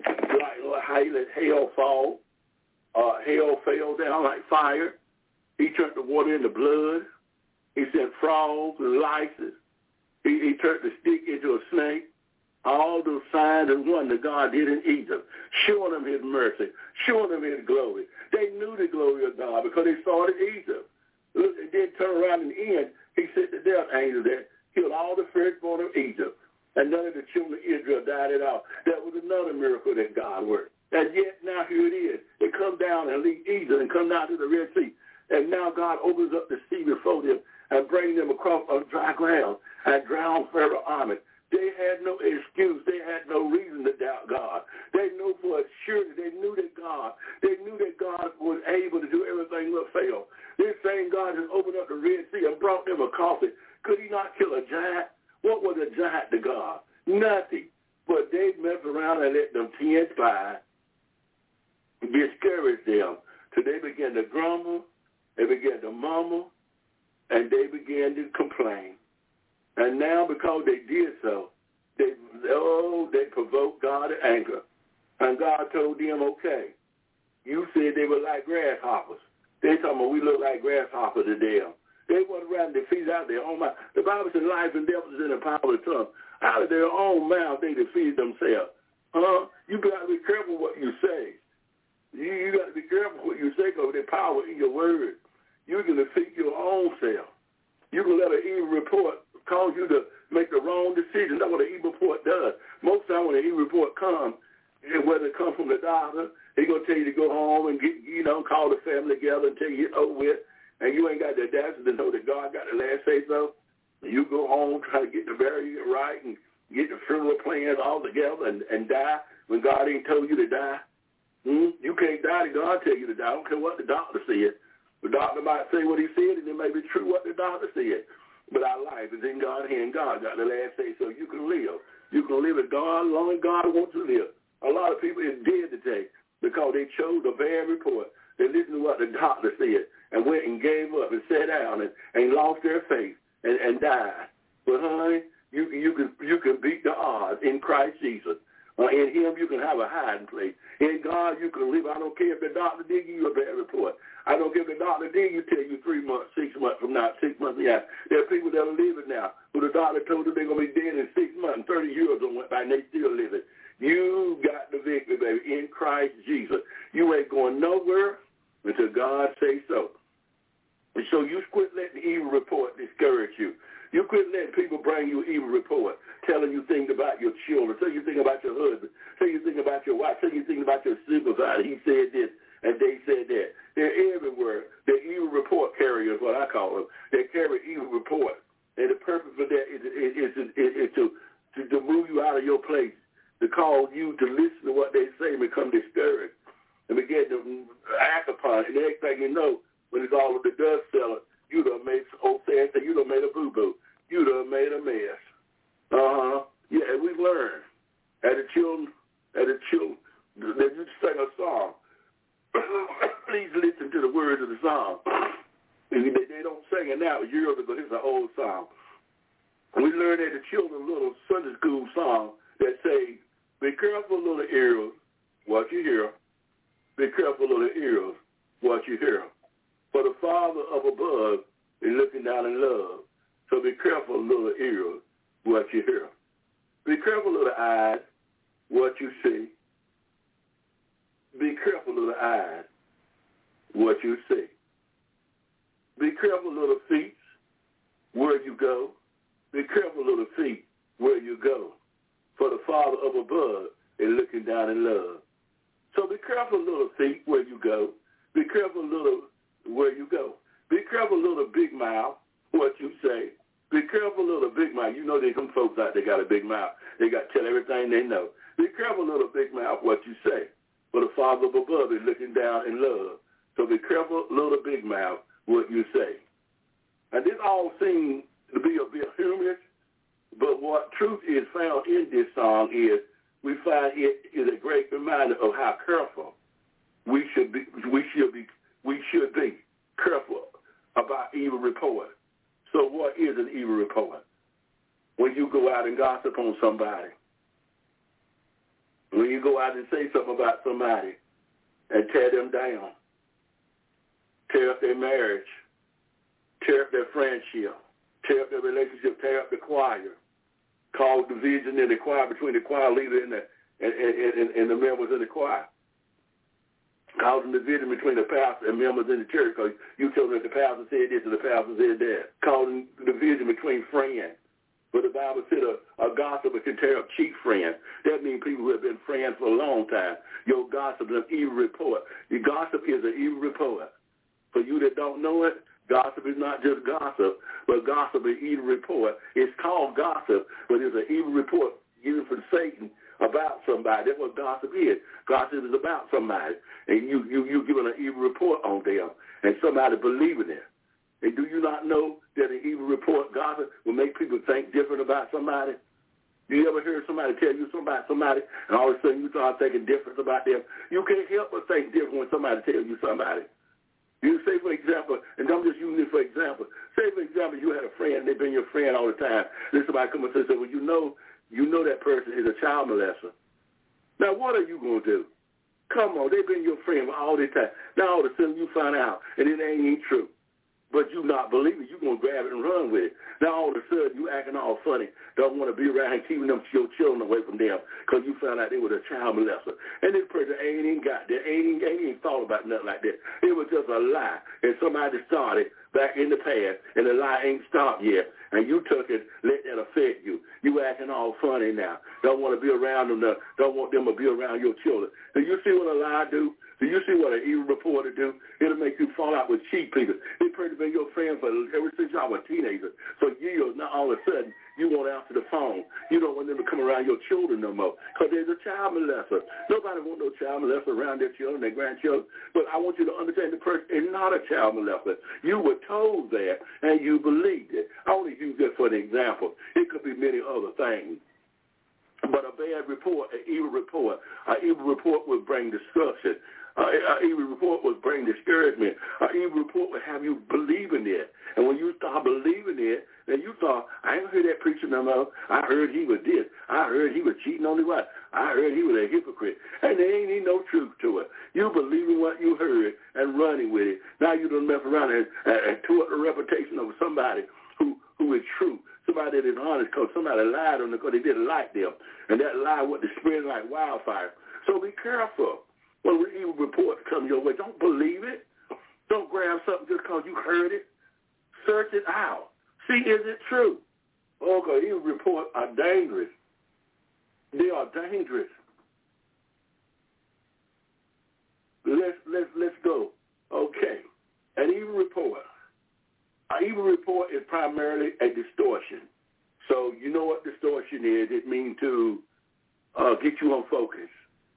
S3: let hail fall. Hail fell down like fire. He turned the water into blood. He sent frogs and lices. He turned the stick into a snake. All those signs and wonders God did in Egypt, showing them his mercy, showing them his glory. They knew the glory of God because they saw it in Egypt. It didn't turn around in the end. He sent the death angel that killed all the firstborn of Egypt, and none of the children of Israel died at all. That was another miracle that God worked. And yet now here it is. They come down and leave Egypt and come down to the Red Sea. And now God opens up the sea before them and brings them across on dry ground and drown Pharaoh's army. They had no excuse. They had no reason to doubt God. They knew for sure. They knew that God was able to do everything but fail. This same God just opened up the Red Sea and brought them a coffee. Could he not kill a giant? What was a giant to God? Nothing. But they messed around and let them 10 spies discourage them. So they began to grumble, they began to mumble, and they began to complain. And now because they did so, they provoked God to anger. And God told them, okay, you said they were like grasshoppers. They talking about we look like grasshoppers to them. They went around and defeated out of their own mouth. The Bible says life and death is in the power of the tongue. Out of their own mouth they defeated themselves. You got to be careful what you say. You got to be careful what you say because there's power in your words. You can defeat your own self. You can let an evil report cause you to make the wrong decision. That's what an evil report does. Most time when an evil report comes, whether it comes from the doctor, he's going to tell you to go home and get, call the family together and tell you it's over with, and you ain't got the audacity to know that God got the last say so. You go home, try to get the burial right and get the funeral plans all together and die when God ain't told you to die. You can't die till God tell you to die. I don't care what the doctor said. The doctor might say what he said, and it may be true what the doctor said. But our life is in God's hand. God got the last say, so you can live. You can live as God, as long as God wants to live. A lot of people is dead today because they chose a bad report. They listened to what the doctor said and went and gave up and sat down and lost their faith and died. But honey, you can beat the odds in Christ Jesus. In him you can have a hiding place. In God you can live. I don't care if the doctor did give you a bad report. I don't care if the doctor did tell you 3 months, 6 months from now, 6 months from now. There are people that are living now who the doctor told them they're going to be dead in 6 months and 30 years went by and they still living. You got the victory, baby, in Christ Jesus. You ain't going nowhere until God say so. And so you quit letting the evil report discourage you. You quit letting people bring you evil report, telling you things about your children, telling you things about your husband, telling you things about your wife, telling you things about your supervisor. He said this and they said that. They're everywhere. They're evil report carriers, what I call them. They carry evil reports. And the purpose of that is to move you out of your place, to cause you to listen to what they say and become discouraged and begin to act upon it. And the next thing you know, when it's all of the dust settling, you done made you done made a boo-boo. You done made a mess. Yeah, and we've learned. As the children, they used to sing a song. Please listen to the words of the song. They don't sing it now. Years ago, it's an old song. We learned at the children's little Sunday school song that say, be careful, little ears, what you hear. Be careful, little ears, what you hear. For the Father up above is looking down in love. So be careful, little ears, what you hear. Be careful, little eyes, what you see. Be careful, little eyes, what you see. Be careful, little feet, where you go. Be careful, little feet, where you go. For the Father up above is looking down in love. So be careful, little feet, where you go. Be careful, little where you go. Be careful, little big mouth, what you say. Be careful, little big mouth. You know there's some folks out there got a big mouth. They got to tell everything they know. Be careful, little big mouth, what you say. For the Father up above is looking down in love. So be careful, little big mouth, what you say. And this all seems to be a bit humorous, but what truth is found in this song is we find it is a great reminder of how careful we should be careful about evil report. So what is an evil report? When you go out and gossip on somebody, when you go out and say something about somebody and tear them down, tear up their marriage, tear up their friendship, tear up their relationship, tear up the choir, cause division in the choir between the choir leader and the members in the choir, causing division between the pastor and members in the church because you told them that the pastor said this and the pastor said that, causing division between friends. But the Bible said a gossiper can tear up cheap friends. That means people who have been friends for a long time. Your gossip is an evil report. Your gossip is an evil report. For you that don't know it, Gossip is not just gossip, but gossip is evil report. It's called gossip, but it's an evil report given from Satan about somebody. That's what gossip is. Gossip is about somebody, and you giving an evil report on them, and somebody believing it. And do you not know that an evil report, gossip, will make people think different about somebody? You ever heard somebody tell you something about somebody, and all of a sudden you start thinking different about them? You can't help but think different when somebody tells you somebody. You say, for example, and I'm just using it for example. Say, for example, you had a friend, they've been your friend all the time. Then somebody come and say, well, you know that person is a child molester. Now, what are you going to do? Come on, they've been your friend for all this time. Now, all of a sudden, you find out, and it ain't true. But you not believe it. You're going to grab it and run with it. Now, all of a sudden, you acting all funny. Don't want to be around keeping your children away from them because you found out they were a child molester. And this person ain't even got that, ain't even thought about nothing like that. It was just a lie. And somebody started back in the past, and the lie ain't stopped yet. And you took it, let that affect you. You acting all funny now. Don't want to be around them. Don't want them to be around your children. Do you see what a lie do? Do you see what an evil reporter do? It'll make you fall out with cheap people. They probably been your friend ever since y'all were teenagers. For years, now all of a sudden, you won't answer the phone. You don't want them to come around your children no more because there's a child molester. Nobody wants no child molester around their children, their grandchildren. But I want you to understand the person is not a child molester. You were told that, and you believed it. I only use that for an example. It could be many other things. But a bad report, an evil report would bring destruction. An evil report would bring discouragement. An evil report would have you believing it. And when you start believing it, then you thought, I ain't heard that preacher no more. I heard he was this. I heard he was cheating on the wife. I heard he was a hypocrite. And there ain't even no truth to it. You believing what you heard and running with it. Now you don't mess around and tore the reputation of somebody who is true. Somebody that is honest because somebody lied on them because they didn't like them. And that lie went to spread like wildfire. So be careful. When evil reports come your way, don't believe it. Don't grab something just because you heard it. Search it out. See, is it true? Oh, because evil reports are dangerous. They are dangerous. Let's go. Okay. An evil report. An evil report is primarily a distortion. So you know what distortion is. It means to get you unfocused.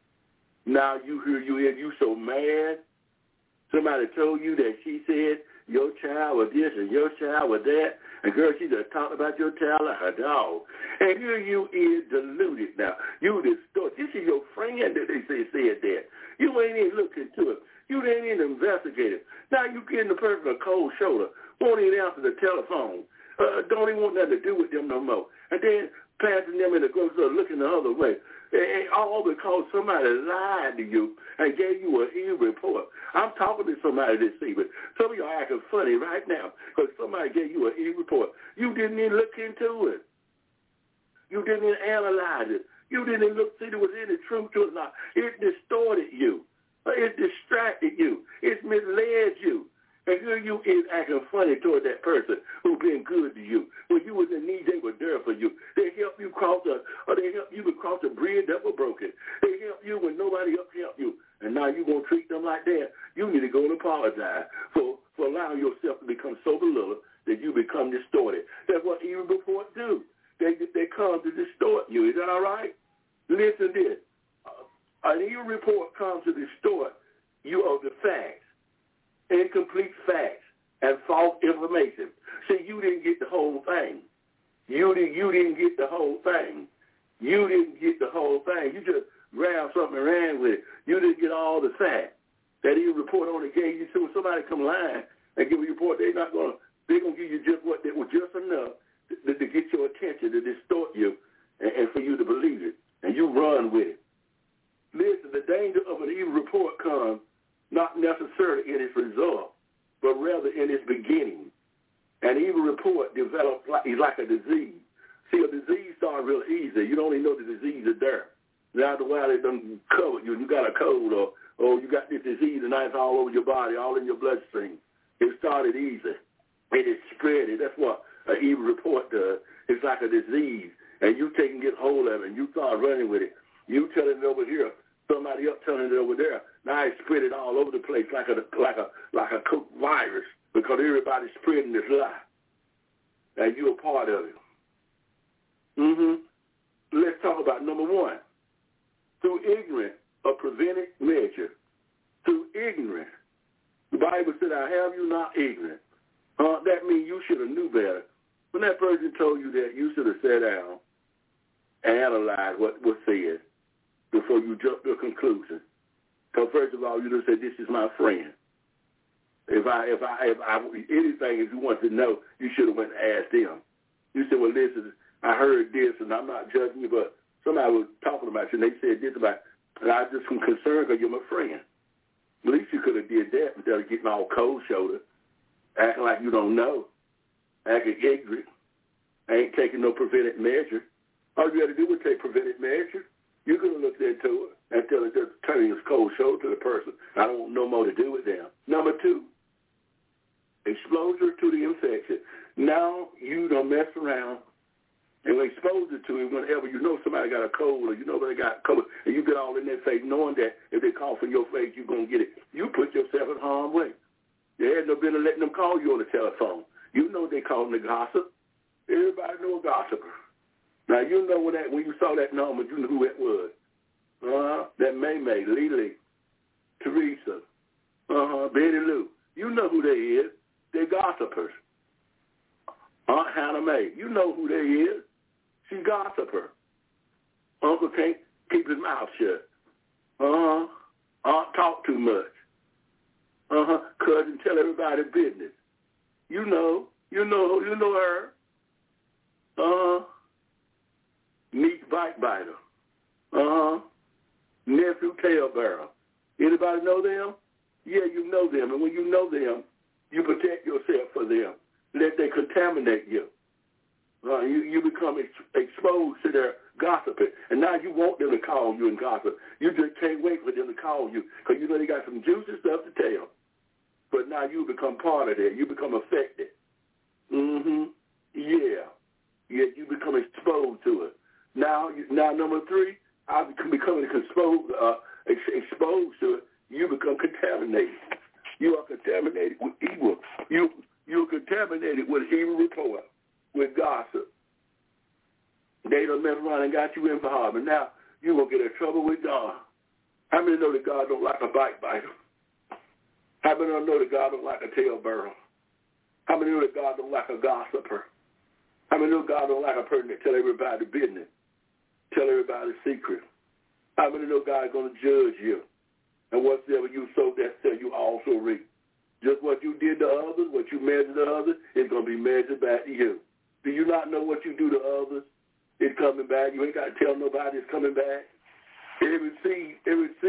S3: Now you so mad. Somebody told you that she said your child was this and your child was that. And girl, she just talked about your child like a dog. And here you is deluded now. You distort. This is your friend that they said that. You ain't even looking to it. You ain't even investigated. Now you getting the person a cold shoulder. Won't even answer the telephone. Don't even want nothing to do with them no more. And then passing them in the grocery store looking the other way. And all because somebody lied to you and gave you an evil report. I'm talking to somebody this evening. Some of y'all are acting funny right now because somebody gave you an evil report. You didn't even look into it. You didn't even analyze it. You didn't look, see if there was any truth to it or not. It distorted you. It distracted you. It misled you. And here you is acting funny toward that person who been good to you. When you was in need, they were there for you. They helped you cross the bridge that was broken. They helped you when nobody else helped you. And now you going to treat them like that. You need to go and apologize for allowing yourself to become so belittled that you become distorted. That's what evil reports do. They come to distort you. Is that all right? Listen to this. An evil report comes to distort you of the facts. Incomplete facts and false information. See, you didn't get the whole thing. You didn't get the whole thing. You didn't get the whole thing. You just grabbed something and ran with it. You didn't get all the facts. That evil report only gave you to. When somebody come lying and give you a report, they're going to give you just what was just enough to get your attention, to distort you, and for you to believe it. And you run with it. Listen, the danger of an evil report comes not necessarily in its result, but rather in its beginning. An evil report develops like a disease. See, a disease starts real easy. You don't even know the disease is there. Now, after a while, they done covered you, and you got a cold, or you got this disease, and now it's all over your body, all in your bloodstream. It started easy. It is spread. That's what an evil report does. It's like a disease, and you take and get hold of it, and you start running with it. You telling it over here, somebody else telling it over there. Now it's spread it all over the place like a cooked virus because everybody's spreading this lie. And you're a part of it. Let's talk about number one. Through ignorant or prevented measure. Through ignorant. The Bible said, I have you not ignorant. That means you should have knew better. When that person told you that, you should have sat down and analyzed what was said before you jump to a conclusion. Because first of all, you just said, this is my friend. If anything, if you want to know, you should have went and asked them. You said, well, listen, I heard this, and I'm not judging you, but somebody was talking about you, and they said this about you, and I was just concerned because you're my friend. At least you could have did that instead of getting all cold-shouldered, acting like you don't know, acting ignorant, ain't taking no preventive measure. All you had to do was take preventive measure. You could have looked into it until it just turning his cold shoulder to the person. I don't want no more to do with them. Number two, exposure to the infection. Now you don't mess around and expose it to it whenever you know somebody got a cold or you know they got COVID, and you get all in their face knowing that if they cough in your face, you're going to get it. You put yourself in harm's way. There had no business letting them call you on the telephone. You know they calling the gossip. Everybody know a gossiper. Now, you know when you saw that number, you knew who it was. That May, Lily, Teresa, Betty Lou. You know who they is. They gossipers. Aunt Hannah Mae. You know who they is. She's gossiper. Uncle can't keep his mouth shut. Aunt talk too much. Cousin tell everybody business. You know her. Niece bite biter. Nephew tail bearer. Anybody know them? Yeah, you know them. And when you know them, you protect yourself for them. Let they contaminate you. You become exposed to their gossiping. And now you want them to call you and gossip. You just can't wait for them to call you because you know they got some juicy stuff to tell. But now you become part of that. You become affected. Yeah. You become exposed to it. Now number three, I becoming exposed to it. You become contaminated. You are contaminated with evil. You're contaminated with evil report, with gossip. They done mess around and got you in for harm. And now you're going to get in trouble with God. How many know that God don't like a bite biter? How many know that God don't like a tail bearer? How many know that God don't like a gossiper? How many know God don't like a person that tell everybody business, tell everybody secret? How many know God is going to judge you? And whatsoever you sow, that shall you also reap. Just what you did to others, what you measured to others, is going to be measured back to you. Do you not know what you do to others? It's coming back. You ain't got to tell nobody it's coming back. Every seed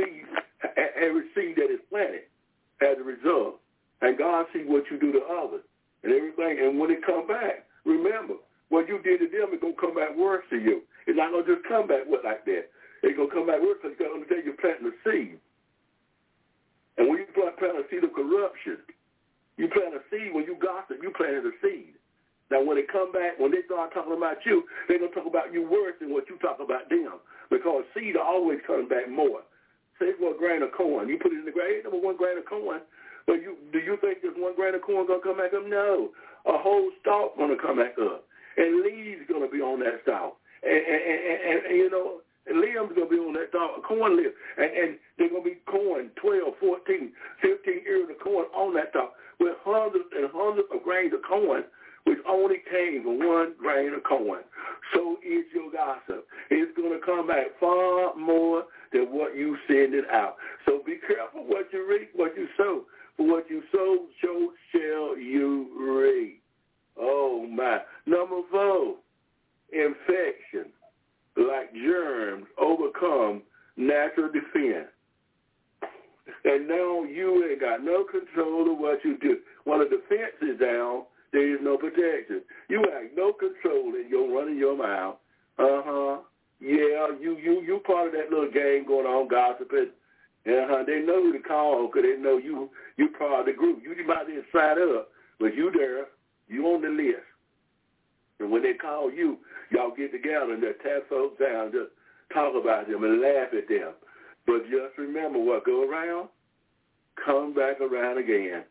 S3: that is planted has a result. And God sees what you do to others and everything. And when it come back, remember, what you did to them is going to come back worse to you. It's not going to just come back like that. It's going to come back worse because you got to understand you're planting a seed. And when you plant a seed of corruption, you plant a seed. When you gossip, you planted a seed. Now, when they come back, when they start talking about you, they're going to talk about you worse than what you talk about them because seed always comes back more. Say for a grain of corn. You put it in the ground, number 1 grain of corn. But do you think just 1 grain of corn going to come back up? No. A whole stalk going to come back up. And leaves going to be on that stalk. And you know, limbs going to be on that stalk, corn limbs. And they're going to be corn, 12, 14, 15 ears of corn on that stalk with hundreds and hundreds of grains of corn, which only came from 1 grain of corn. So is your gossip. It's going to come back far more than what you send it out. So be careful what you reap, what you sow. For what you sow, so shall you reap. Oh, my. Number 4, infection, like germs, overcome natural defense. And now you ain't got no control of what you do. When the defense is down, there is no protection. You have no control in your running your mouth. Yeah, you part of that little game going on, gossiping. They know who to call because they know you part of the group. You might be sign up, but you there. You on the list. And when they call you, y'all get together and just tap folks down, just talk about them and laugh at them. But just remember what go around, come back around again.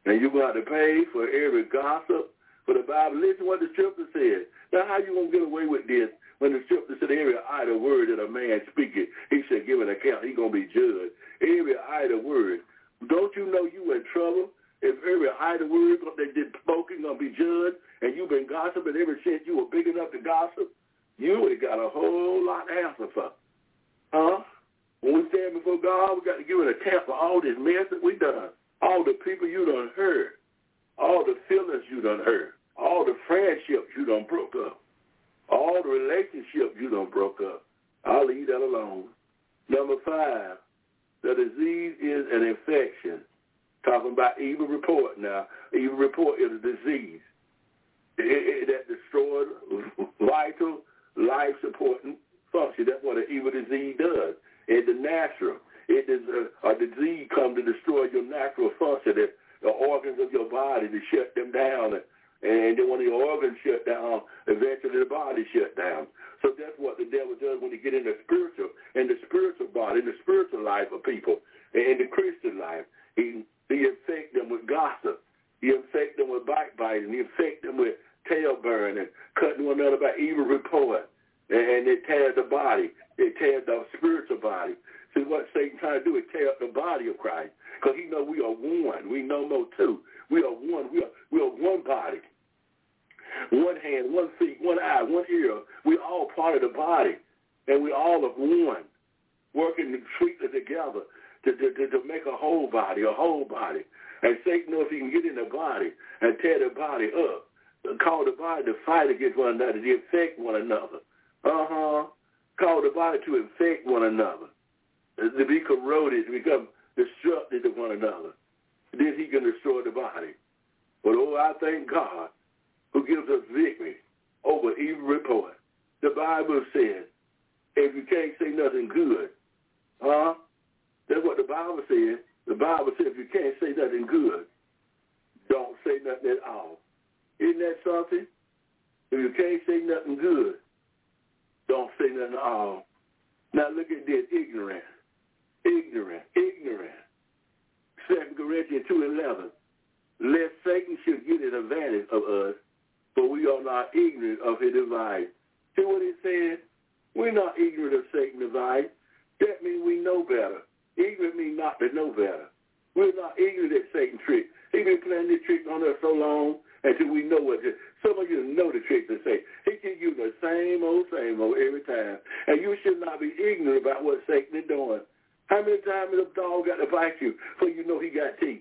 S3: And you're going to have to pay for every gossip for the Bible. Listen what the scripture says. Now, how you going to get away with this when the scripture said every idle word that a man speaketh, he shall give an account. He's going to be judged. Every idle word. Don't you know you in trouble? If every idle word that did spoken going to be judged, and you've been gossiping ever since you were big enough to gossip, you ain't got a whole lot to answer for. Huh? When we stand before God, we got to give an account for all this mess that we done. All the people you done hurt. All the feelings you done hurt. All the friendships you done broke up. All the relationships you done broke up. I'll leave that alone. Number 5, the disease is an infection. Talking about evil report now. Evil report is a disease that destroys vital, life-supporting function. That's what an evil disease does. It's the natural. It is a disease comes to destroy your natural function, the organs of your body, to shut them down. And then when the organs shut down, eventually the body shut down. So that's what the devil does when he get in the spiritual body, in the spiritual life of people, in the Christian life. He infects them with gossip. He infects them with backbiting. He infects them with tail burning, cutting one another by evil report. And it tears the body. It tears the spiritual body. See, what Satan trying to do is tear up the body of Christ. Because he know we are one. We no more two. We are one. We are one body. One hand, one feet, one eye, one ear. We all part of the body. And we all of one. Working sweetly together to make a whole body. And Satan knows he can get in the body and tear the body up. Call the body to fight against one another, to infect one another. Call the body to infect one another, to be corroded, to become destructive to one another. Then he can destroy the body. But I thank God who gives us victory over evil report. The Bible says, if you can't say nothing good, that's what the Bible says. The Bible says if you can't say nothing good, don't say nothing at all. Isn't that something? If you can't say nothing good, don't say nothing at all. Now look at this, ignorant. 2 Corinthians 2:11. Lest Satan should get an advantage of us, for we are not ignorant of his device. See what he said? We're not ignorant of Satan's device. That means we know better. Ignorant means not to know better. We're not ignorant of Satan's trick. He's been playing this trick on us so long until we know what it is. Some of you know the trick to say. He can use the same old every time. And you should not be ignorant about what Satan is doing. How many times has a dog got to bite you before you know he got teeth?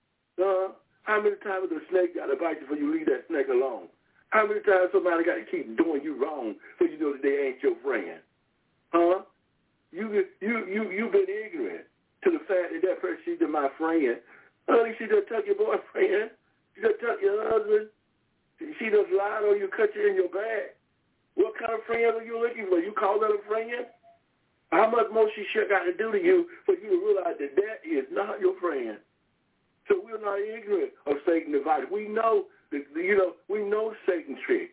S3: How many times has a snake got to bite you before you leave that snake alone? How many times somebody got to keep doing you wrong so you know that they ain't your friend? You've been ignorant to the fact that person, she's my friend. Honey, she just took your boyfriend. She just took your husband. She just lied on you, cut you in your back. What kind of friend are you looking for? You call that a friend? How much more she should got to do to you for you to realize that that is not your friend? So we're not ignorant of Satan's device. We know we know Satan's trick.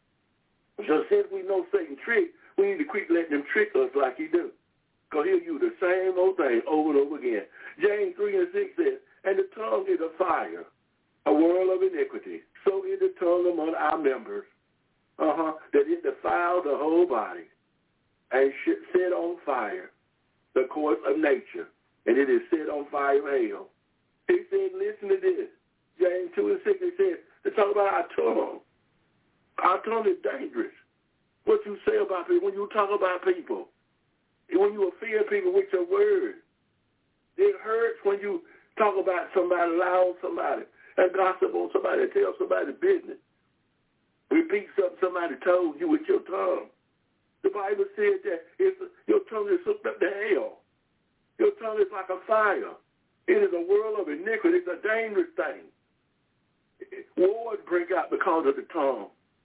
S3: So since we know Satan's trick, we need to quit letting him trick us like he do. Because he'll use the same old thing over and over again. James 3:6 says, and the tongue is a fire, a world of iniquity. So is the tongue among our members, that it defiles the whole body and should set on fire the course of nature, and it is set on fire of hell. He said, listen to this. James 2:6, he said, to talk about our tongue. Our tongue is dangerous. What you say about people, when you talk about people, when you offend people with your words, it hurts when you talk about somebody, lie on somebody, and gossip on somebody, tell somebody business. Repeat something somebody told you with your tongue. The Bible says that your tongue is hooked up to hell. Your tongue is like a fire. It is a world of iniquity. It's a dangerous thing. Wars break out because of the tongue.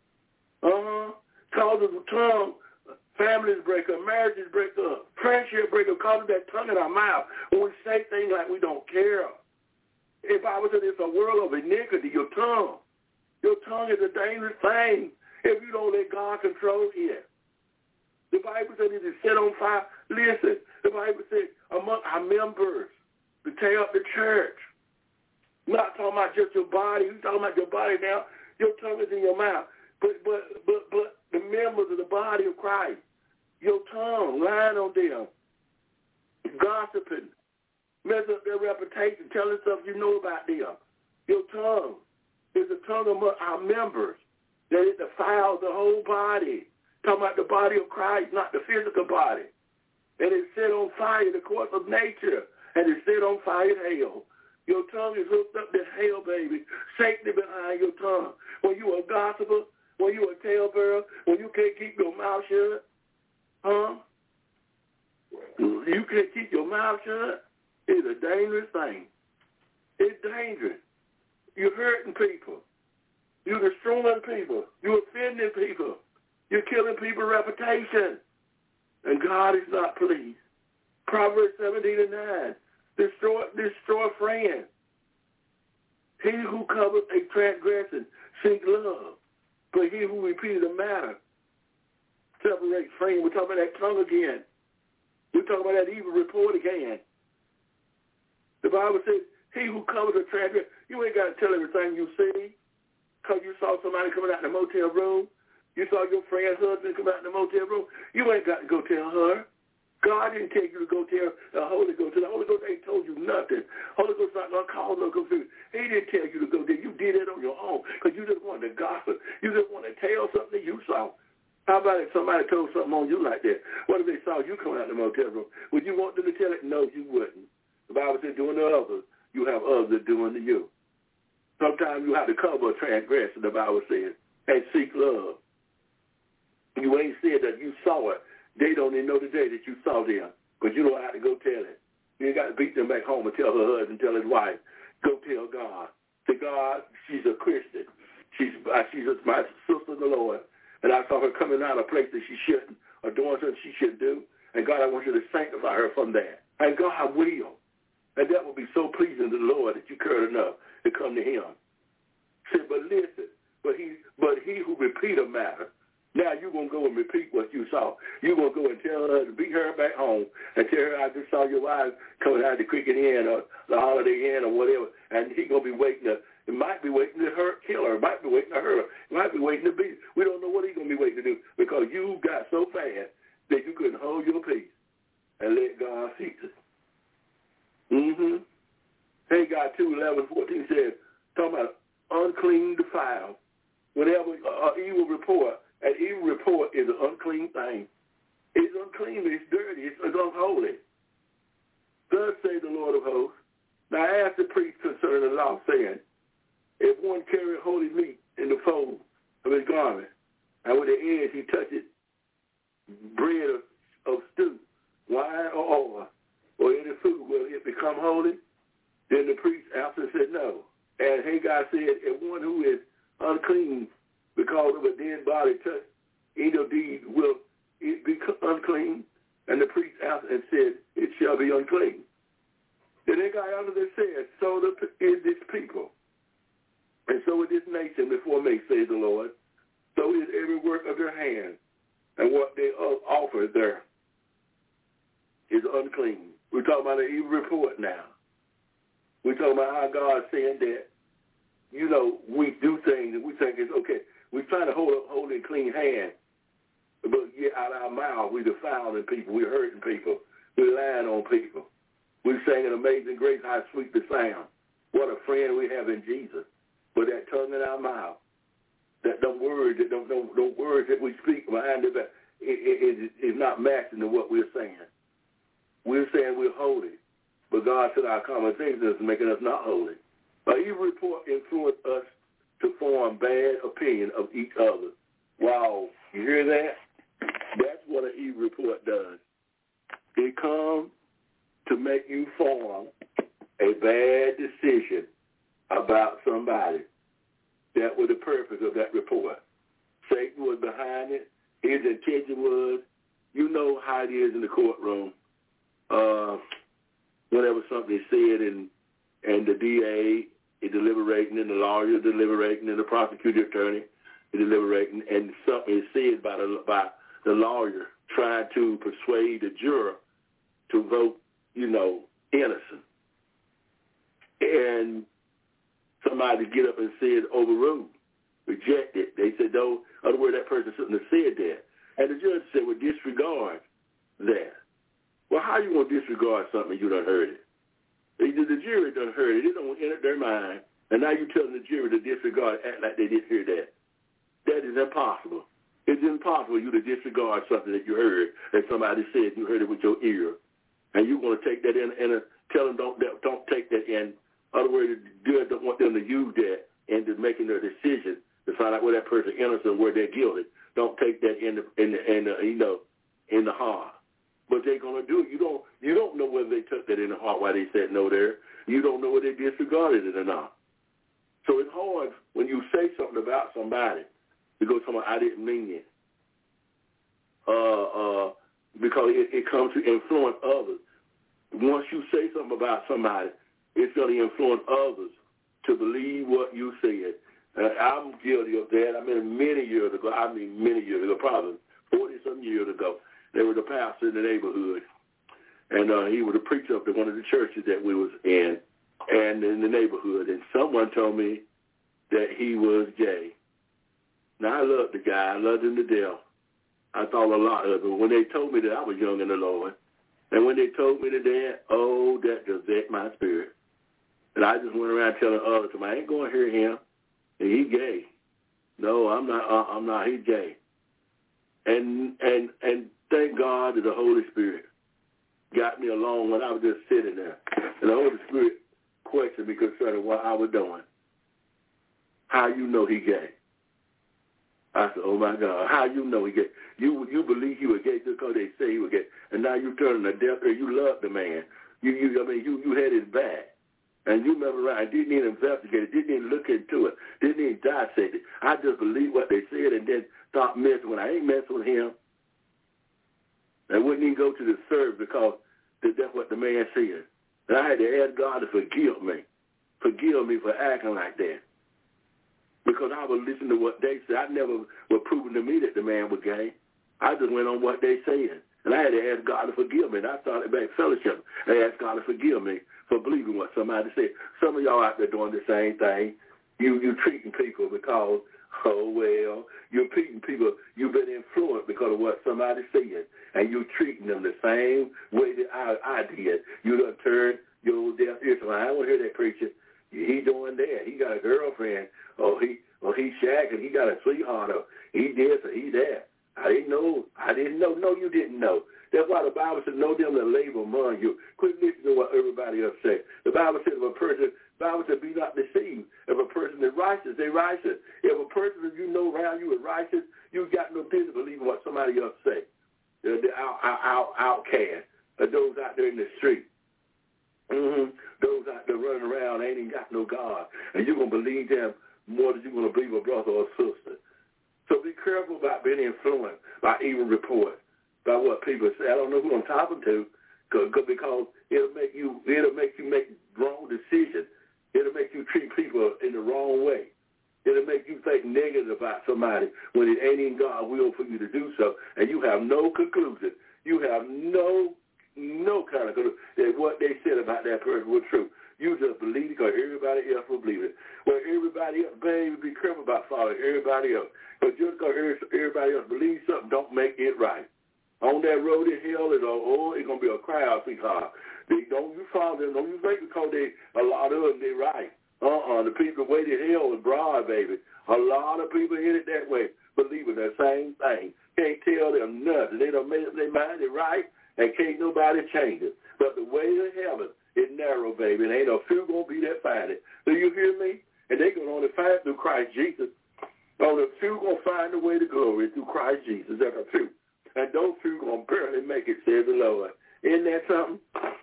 S3: Because of the tongue, families break up, marriages break up, friendships break up because of that tongue in our mouth. When we say things like we don't care. The Bible says it's a world of iniquity, your tongue. Your tongue is a dangerous thing if you don't let God control it. The Bible says it is set on fire. Listen, the Bible says among our members to tear up the church. I'm not talking about just your body. You're talking about your body now. Your tongue is in your mouth. But the members of the body of Christ, your tongue, lying on them, gossiping, mess up their reputation, telling stuff you know about them. Your tongue is the tongue of our members, that it defiles the whole body. Talking about the body of Christ, not the physical body. And it's set on fire, the course of nature, and it's set on fire in hell. Your tongue is hooked up to hell, baby. Satan behind your tongue. When you a gossiper, when you a talebearer, when you can't keep your mouth shut, you can't keep your mouth shut, it's a dangerous thing. It's dangerous. You're hurting people. You're destroying people. You're offending people. You're killing people's reputation. And God is not pleased. Proverbs 17:9. Destroy friends. He who covers a transgression seeks love, but he who repeats a matter separates friends. We're talking about that tongue again. We're talking about that evil report again. The Bible says, he who covers a transgression, you ain't got to tell everything you see because you saw somebody coming out in the motel room. You saw your friend's husband come out in the motel room. You ain't got to go tell her. God didn't tell you to go tell the Holy Ghost. The Holy Ghost ain't told you nothing. Holy Ghost not going to cause no confusion. He didn't tell you to go there. You did it on your own because you just wanted to gossip. You just wanted to tell something you saw. How about if somebody told something on you like that? What if they saw you coming out in the motel room? Would you want them to tell it? No, you wouldn't. The Bible said, doing to others, you have others doing to you. Sometimes you have to cover a transgression, the Bible says, and seek love. You ain't said that you saw it. They don't even know the day that you saw them, but you don't have to go tell it. You ain't got to beat them back home and tell her husband, tell his wife. Go tell God. To God, she's a Christian. She's my sister in the Lord, and I saw her coming out of a place that she shouldn't, or doing something she shouldn't do, and God, I want you to sanctify her from that. And God will. And that will be so pleasing to the Lord that you cared enough to come to him. Said, but listen, but he who repeat a matter, now you're going to go and repeat what you saw. You're going to go and tell her to beat her back home and tell her, I just saw your wife coming out of the Cricket Inn or the Holiday Inn or whatever, and he's going to be waiting to, it might be waiting to kill her. It might be waiting to hurt her. It might be waiting to beat her. We don't know what he's going to be waiting to do because you got so fast that you couldn't hold your peace and let God fix it. Haggai 2:11-14 says, talking about unclean, defiled. Whenever an evil report is an unclean thing. It's unclean, it's dirty, it's unholy. Thus say the Lord of hosts. Now I asked the priest concerning the law, saying, if one carry holy meat in the fold of his garment, and with the edge he touches bread of stew, wine or oil, or any food, will it become holy? Then the priest answered and said, no. And Haggai said, if one who is unclean because of a dead body touch either deed, will it be unclean? And the priest answered and said, it shall be unclean. Then Haggai answered and said, so is this people, and so is this nation before me, says the Lord. So is every work of their hands, and what they offer there is unclean. We're talking about an evil report now. We're talking about how God's saying that, you know, we do things and we think it's okay. We're trying to hold a holy and clean hand, but yet out of our mouth we're defiling people, we're hurting people, we're lying on people. We're saying an amazing grace, how sweet the sound. What a friend we have in Jesus. But that tongue in our mouth, that the words that we speak behind the back, it is not matching to what we're saying. We're saying we're holy, but God said our conversation is making us not holy. An evil report influenced us to form bad opinion of each other. Wow, you hear that? That's what an evil report does. It comes to make you form a bad decision about somebody. That was the purpose of that report. Satan was behind it. His intention was, you know how it is in the courtroom. Whenever something is said and the DA is deliberating and the lawyer is deliberating and the prosecuting attorney is deliberating and something is said by the lawyer trying to persuade the juror to vote, you know, innocent. And somebody to get up and say it overruled, reject it. They said, no, in other words, that person shouldn't have said that. And the judge said, well, disregard that. Well, how you going to disregard something you done heard it? The jury done heard it. It don't enter their mind. And now you're telling the jury to disregard it, act like they didn't hear that. That is impossible. It's impossible for you to disregard something that you heard, that somebody said you heard it with your ear. And you want to take that in and tell them don't take that in. In other words, the judge don't want them to use that into making their decision to find out where that person is innocent, where they're guilty. Don't take that in the heart. But they're gonna do it. You don't know whether they took that in the heart, why they said no there. You don't know whether they disregarded it or not. So it's hard when you say something about somebody because I didn't mean it. Because it comes to influence others. Once you say something about somebody, it's going to influence others to believe what you said. I'm guilty of that. Many years ago, probably 40-some years ago, there was a pastor in the neighborhood, and he was a preacher up at one of the churches that we was in, and in the neighborhood, and someone told me that he was gay. Now, I loved the guy. I loved him to death. I thought a lot of it. When they told me that, I was young in the Lord. And when they told me that, that just wrecked my spirit. And I just went around telling others, I ain't going to hear him. And he gay. No, I'm not. He's gay. And thank God that the Holy Spirit got me along when I was just sitting there. And the Holy Spirit questioned me concerning what I was doing. How you know he gay? I said, oh, my God, how you know he gay? You believe he was gay just because they say he was gay, and now you turning a deaf ear. You love the man. You had his back, and you never right. Didn't even investigate it. Didn't even look into it. Didn't even dissect it. I just believed what they said and then stopped messing with him. I ain't messing with him. I wouldn't even go to the service because that's what the man said. And I had to ask God to forgive me for acting like that. Because I was listening to what they said. I never was proving to me that the man was gay. I just went on what they said. And I had to ask God to forgive me. And I started back fellowship. I asked God to forgive me for believing what somebody said. Some of y'all out there doing the same thing. You treating people because, you're treating people. You've been influenced because of what somebody said. And you're treating them the same way that I did. You done turned your deaf ear. So I don't want to hear that preacher. He doing that. He got a girlfriend. He shagging. He got a sweetheart. He this or he that. I didn't know. No, you didn't know. That's why the Bible says, know them that labor among you. Quit listening to what everybody else says. The Bible says, be not deceived. If a person is righteous, they righteous. If a person that you know around you is righteous, you got no business believing what somebody else say. The outcast, those out there in the street. Those out there running around ain't even got no God. And you're going to believe them more than you're going to believe a brother or a sister. So be careful about being influenced by evil reports, by what people say. I don't know who I'm talking to because it'll make you make wrong decisions. It'll make you treat people in the wrong way. It'll make you think negative about somebody when it ain't in God's will for you to do so. And you have no conclusion. You have no kind of conclusion that what they said about that person was true. You just believe it because everybody else will believe it. Well, everybody else, baby, be careful about following everybody else. But just because everybody else believes something don't make it right. On that road to hell, it's going to be a crowd, sweetheart. Don't you follow them. Don't you think because a lot of them, they right. The people way to hell is broad, baby. A lot of people in it that way, believing the same thing. Can't tell them nothing. They don't make up their mind, they're right, and can't nobody change it. But the way to heaven is narrow, baby, and ain't no few going to be that find it. Do you hear me? And they're going to only find it through Christ Jesus. Only a few going to find the way to glory through Christ Jesus. That's a few. And those few going to barely make it, says the Lord. Isn't that something?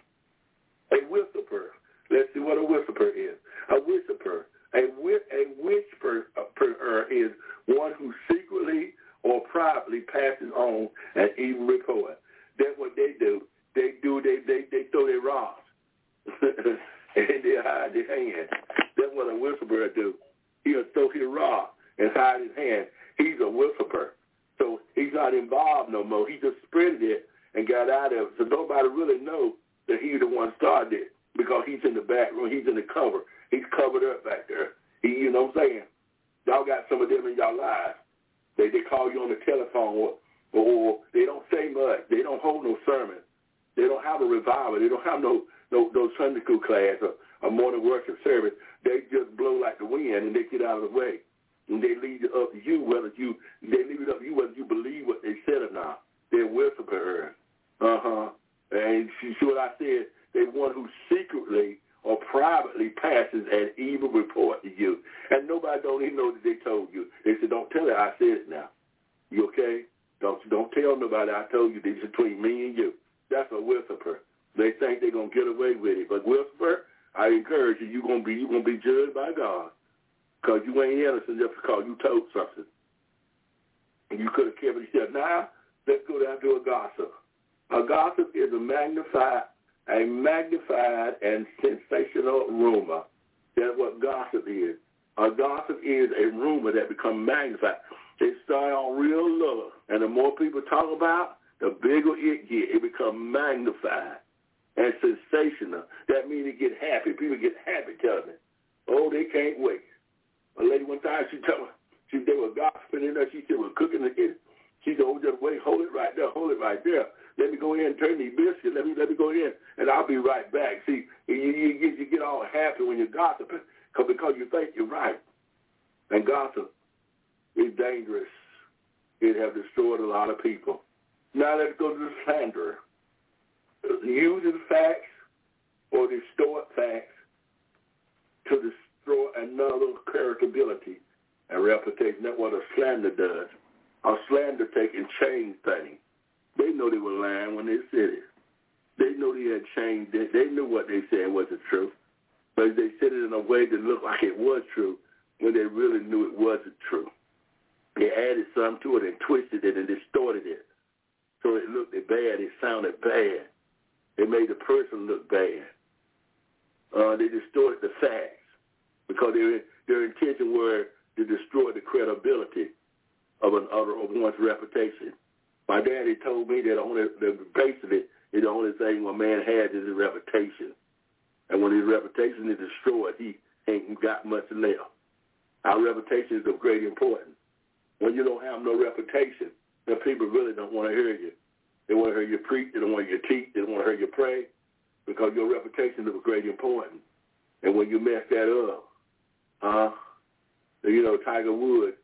S3: A whisperer. Let's see what a whisperer is. A whisperer. A whisperer is one who secretly or privately passes on an evil report. That's what they do. They throw their rocks and they hide their hand. That's what a whisperer do. He'll throw his rock and hide his hand. He's a whisperer. So he's not involved no more. He just spread it and got out of it. So nobody really knows that he's the one started it because he's in the back room. He's in the cover. He's covered up back there. You know what I'm saying? Y'all got some of them in y'all lives. They call you on the telephone or they don't say much. They don't hold no sermon. They don't have a revival. They don't have no Sunday school class or morning worship service. They just blow like the wind and they get out of the way. And they leave it up to you whether you believe what they said or not. They're whisperers. And you see what I said? They're one who secretly or privately passes an evil report to you. And nobody don't even know that they told you. They said, don't tell her I said it now. You okay? Don't tell nobody I told you. This is between me and you. That's a whisperer. They think they're going to get away with it. But whisperer, I encourage you, you're going to be judged by God. Because you ain't innocent just because you told something. And you could have kept it yourself. Now, let's go down to a gossip. A gossip is a magnified and sensational rumor. That's what gossip is. A gossip is a rumor that becomes magnified. It starts on real low, and the more people talk about, the bigger it gets. It becomes magnified and sensational. That means it get happy. People get happy telling it. Oh, they can't wait. A lady one time, they were gossiping in there. She said, we're cooking the kitchen. She said, oh, just wait, hold it right there. Let me go in and turn these biscuits. Let me go in, and I'll be right back. See, you get all happy when you're gossiping because you think you're right. And gossip is dangerous. It has destroyed a lot of people. Now let's go to the slanderer. Using facts or distort facts to destroy another characterability and reputation. That's what a slander does. A slander take and change things. They know they were lying when they said it. They know they had changed it. They knew what they said wasn't true. But they said it in a way that looked like it was true when they really knew it wasn't true. They added something to it and twisted it and distorted it. So it looked bad. It sounded bad. It made the person look bad. They distorted the facts because their intention were to destroy the credibility of one's reputation. My daddy told me that the base of it is the only thing a man has is his reputation. And when his reputation is destroyed, he ain't got much left. Our reputation is of great importance. When you don't have no reputation, then people really don't want to hear you. They want to hear you preach. They don't want you to teach. They don't want to hear you pray because your reputation is of great importance. And when you mess that up, Tiger Woods,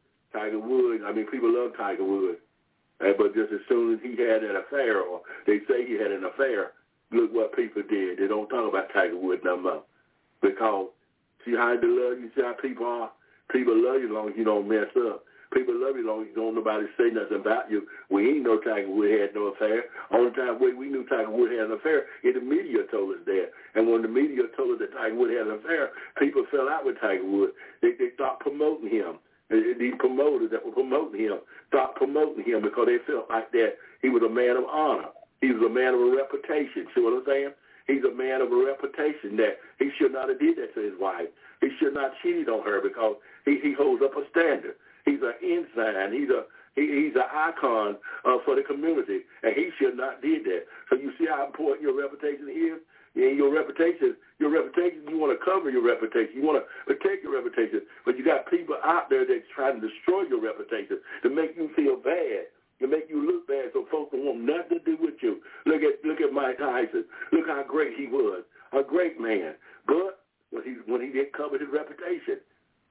S3: people love Tiger Woods. But just as soon as he had an affair, or they say he had an affair, look what people did. They don't talk about Tiger Woods no more. Because, see how they love you, see how people are? People love you as long as you don't mess up. People love you as long as you don't nobody say nothing about you. We ain't know Tiger Woods had no affair. Only time we knew Tiger Woods had an affair is the media told us that. And when the media told us that Tiger Woods had an affair, people fell out with Tiger Woods. They stopped promoting him. These promoters that were promoting him stopped promoting him because they felt like that he was a man of honor. He was a man of a reputation. See what I'm saying? He's a man of a reputation that he should not have did that to his wife. He should not cheat on her because he holds up a standard. He's an ensign. He's an icon for the community, and he should not did that. So you see how important your reputation is? And your reputation, you want to cover your reputation. You want to protect your reputation. But you got people out there that's trying to destroy your reputation to make you feel bad, to make you look bad so folks don't want nothing to do with you. Look at Mike Tyson. Look how great he was. A great man. But when he didn't cover his reputation,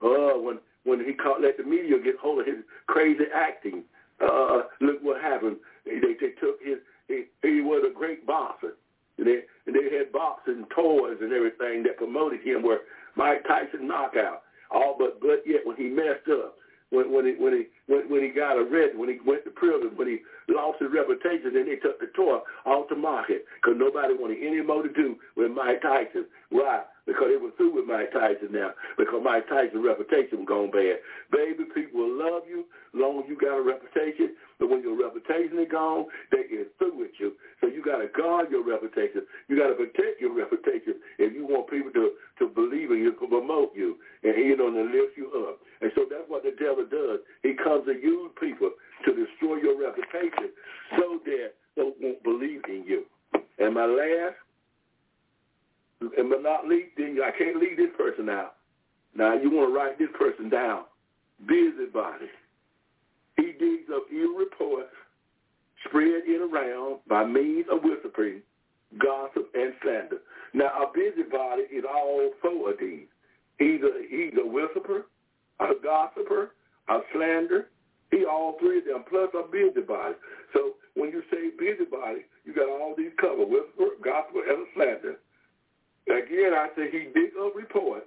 S3: when he let the media get hold of his crazy acting, look what happened. They took he was a great boxer. And they had boxing toys and everything that promoted him where Mike Tyson knockout. But yet when he messed up, when he got arrested, when he went to prison, when he lost his reputation, then they took the toy off the market because nobody wanted any more to do with Mike Tyson. Why? Because they were through with Mike Tyson now because Mike Tyson's reputation was going bad. Baby, people will love you as long as you got a reputation, but when your reputation is gone, they get through with you. So you got to guard your reputation. You got to protect your reputation if you want people to believe in you, to promote you, and to lift you up. And so that's what the devil does. He comes to use people to destroy your reputation so that they won't believe in you. And my last, but not leave. Then I can't leave this person out. Now you want to write this person down. Busybody. He digs up evil reports, spread it around by means of whispering, gossip, and slander. Now a busybody is all four of these. He's a whisperer, a gossiper, a slander. He all three of them, plus a busybody. So when you say busybody, you got all these covered, whisperer, gossiper, and a slander. Again, I say he digs up reports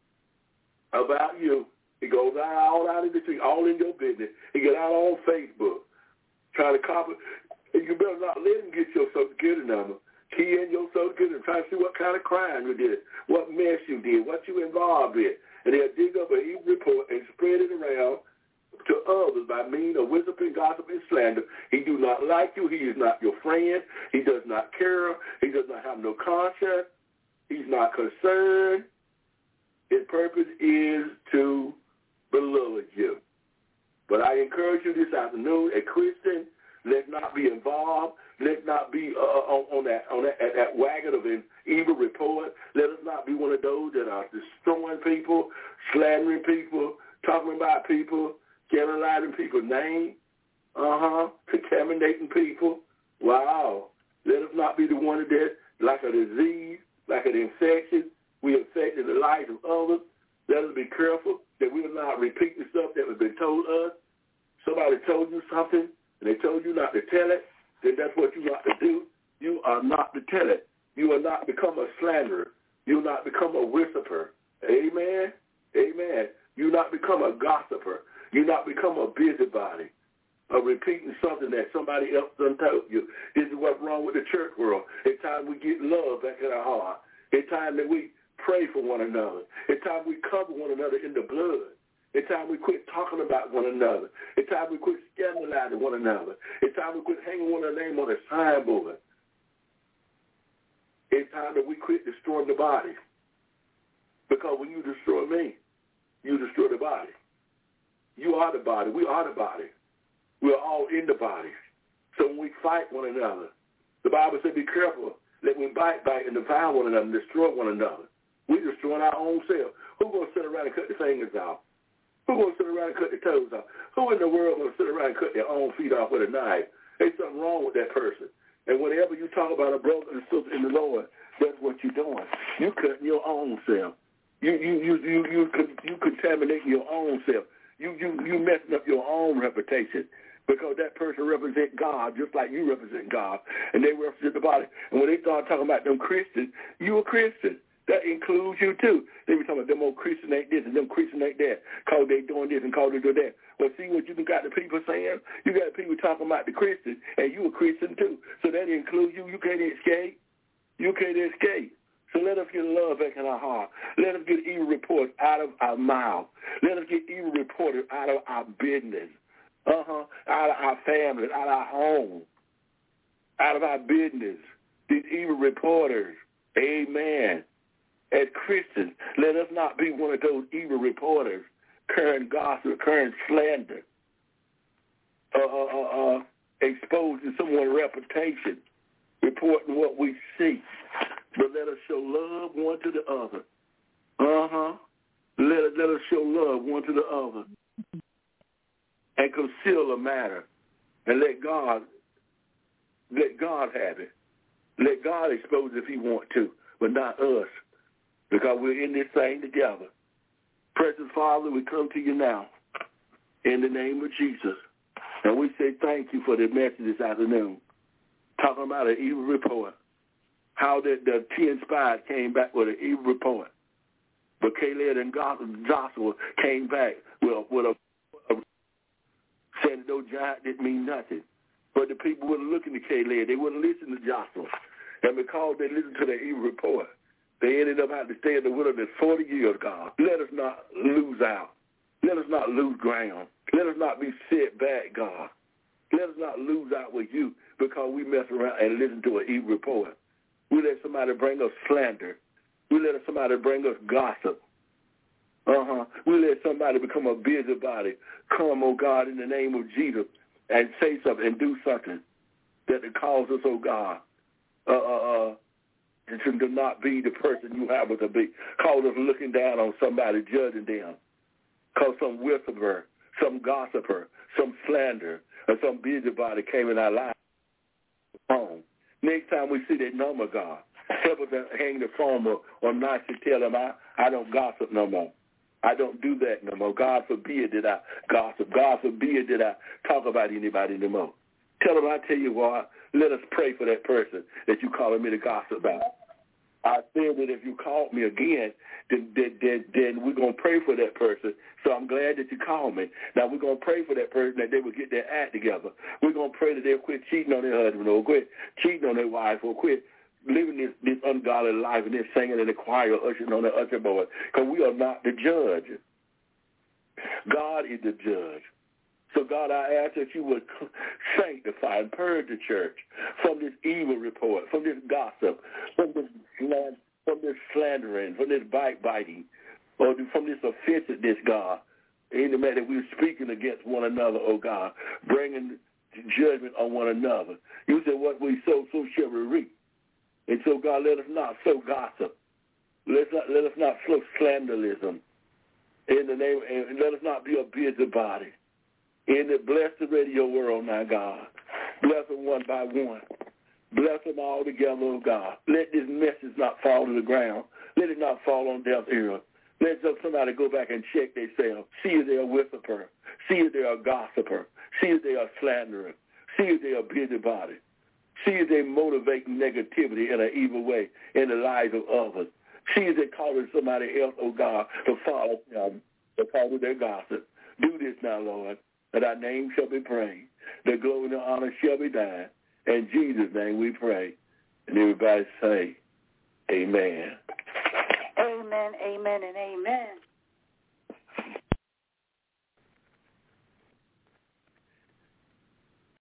S3: about you. He goes all out in the street, all in your business. He get out on Facebook, trying to copy. And you better not let him get your Social Security number. Key in your Social Security and try to see what kind of crime you did, what mess you did, what you involved in. And they'll dig up an evil report and spread it around to others by means of whispering, gossip, and slander. He do not like you. He is not your friend. He does not care. He does not have no conscience. He's not concerned. His purpose is to belittle you. But I encourage you this afternoon, a Christian, let's not be involved. Let's not be on that wagon of an evil report. Let us not be one of those that are destroying people, slandering people, talking about people, scandalizing people's name, contaminating people. Wow. Let us not be the one that, like a disease, like an infection, we infected the lives of others. Let us be careful that we are not repeating stuff that has been told us. Somebody told you something, and they told you not to tell it, then that's what you got to do. You are not to tell it. You will not become a slanderer. You will not become a whisperer. Amen? Amen. You will not become a gossiper. You will not become a busybody of repeating something that somebody else done told you. This is what's wrong with the church world. It's time we get love back in our heart. It's time that we pray for one another. It's time we cover one another in the blood. It's time we quit talking about one another. It's time we quit scandalizing one another. It's time we quit hanging one another name on a signboard. It's time that we quit destroying the body. Because when you destroy me, you destroy the body. You are the body. We are the body. We are all in the body. So when we fight one another, the Bible said be careful that we bite, and devour one another and destroy one another. We're destroying our own self. Who's going to sit around and cut the fingers off? Who's going to sit around and cut the toes off? Who in the world going to sit around and cut their own feet off with a knife? There's something wrong with that person. And whenever you talk about a brother and sister in the Lord, that's what you're doing. You're cutting your own self. You contaminating your own self. You messing up your own reputation. Because that person represents God just like you represent God. And they represent the body. And when they start talking about them Christians, you a Christian. That includes you too. They be talking about them old Christians ain't this and them Christians ain't that. Cause they doing this and cause they doing that. Well, see what you got the people saying? You got people talking about the Christians, and you a Christian too. So that includes you. You can't escape. You can't escape. So let us get love back in our heart. Let us get evil reports out of our mouth. Let us get evil reports out of our business. Out of our families, out of our home, out of our business. These evil reporters. Amen. As Christians, let us not be one of those evil reporters, current gossip, current slander, exposing someone's reputation, reporting what we see. But let us show love one to the other. Let us show love one to the other. And conceal the matter. And let God have it. Let God expose it if he wants to, but not us. Because we're in this thing together. Precious Father, we come to you now in the name of Jesus. And we say thank you for the message this afternoon. Talking about an evil report. How the 10 spies came back with an evil report. But Caleb and Joshua came back with a saying that those giants didn't mean nothing. But the people wouldn't listen to Caleb. They wouldn't listen to Joshua. And because they listened to the evil report, they ended up having to stay in the wilderness 40 years, God. Let us not lose out. Let us not lose ground. Let us not be set back, God. Let us not lose out with you because we mess around and listen to an evil report. We let somebody bring us slander. We let somebody bring us gossip. We let somebody become a busybody. Come, oh God, in the name of Jesus, and say something and do something that causes us, oh God, and to not be the person you happen to be. Cause us looking down on somebody, judging them. Cause some whisperer, some gossiper, some slander, or some busybody came in our lives. Next time we see that number, God, help us to hang the phone or not to tell them I don't gossip no more. I don't do that no more. God forbid that I gossip. God forbid that I talk about anybody no more. Tell them, I tell you what, let us pray for that person that you calling me to gossip about. I said that if you called me again, then we're going to pray for that person. So I'm glad that you called me. Now we're going to pray for that person that they will get their act together. We're going to pray that they'll quit cheating on their husband or quit cheating on their wife or quit living this ungodly life and then singing in the choir or ushering on the usher board, because we are not the judge. God is the judge. So, God, I ask that you would sanctify and purge the church from this evil report, from this gossip, from this slandering, from this backbiting, or from this offensiveness, God. In the matter that we're speaking against one another, oh God, bringing judgment on one another. You said what we sow, so shall we reap. And so, God, let us not sow gossip. Let us not sow slanderism. In the name, and let us not be a busybody. Bless the radio world now, God. Bless them one by one. Bless them all together, oh God. Let this message not fall to the ground. Let it not fall on deaf ears. Let somebody go back and check themselves. See if they're a whisperer. See if they're a gossiper. See if they're a slanderer. See if they're a busybody. See if they motivate negativity in an evil way in the lives of others. See if they're calling somebody else, oh God, to follow them because of their gossip. Do this now, Lord, that our name shall be praised, that glory and honor shall be thine. In Jesus' name we pray. And everybody say, amen.
S2: Amen, amen, and amen.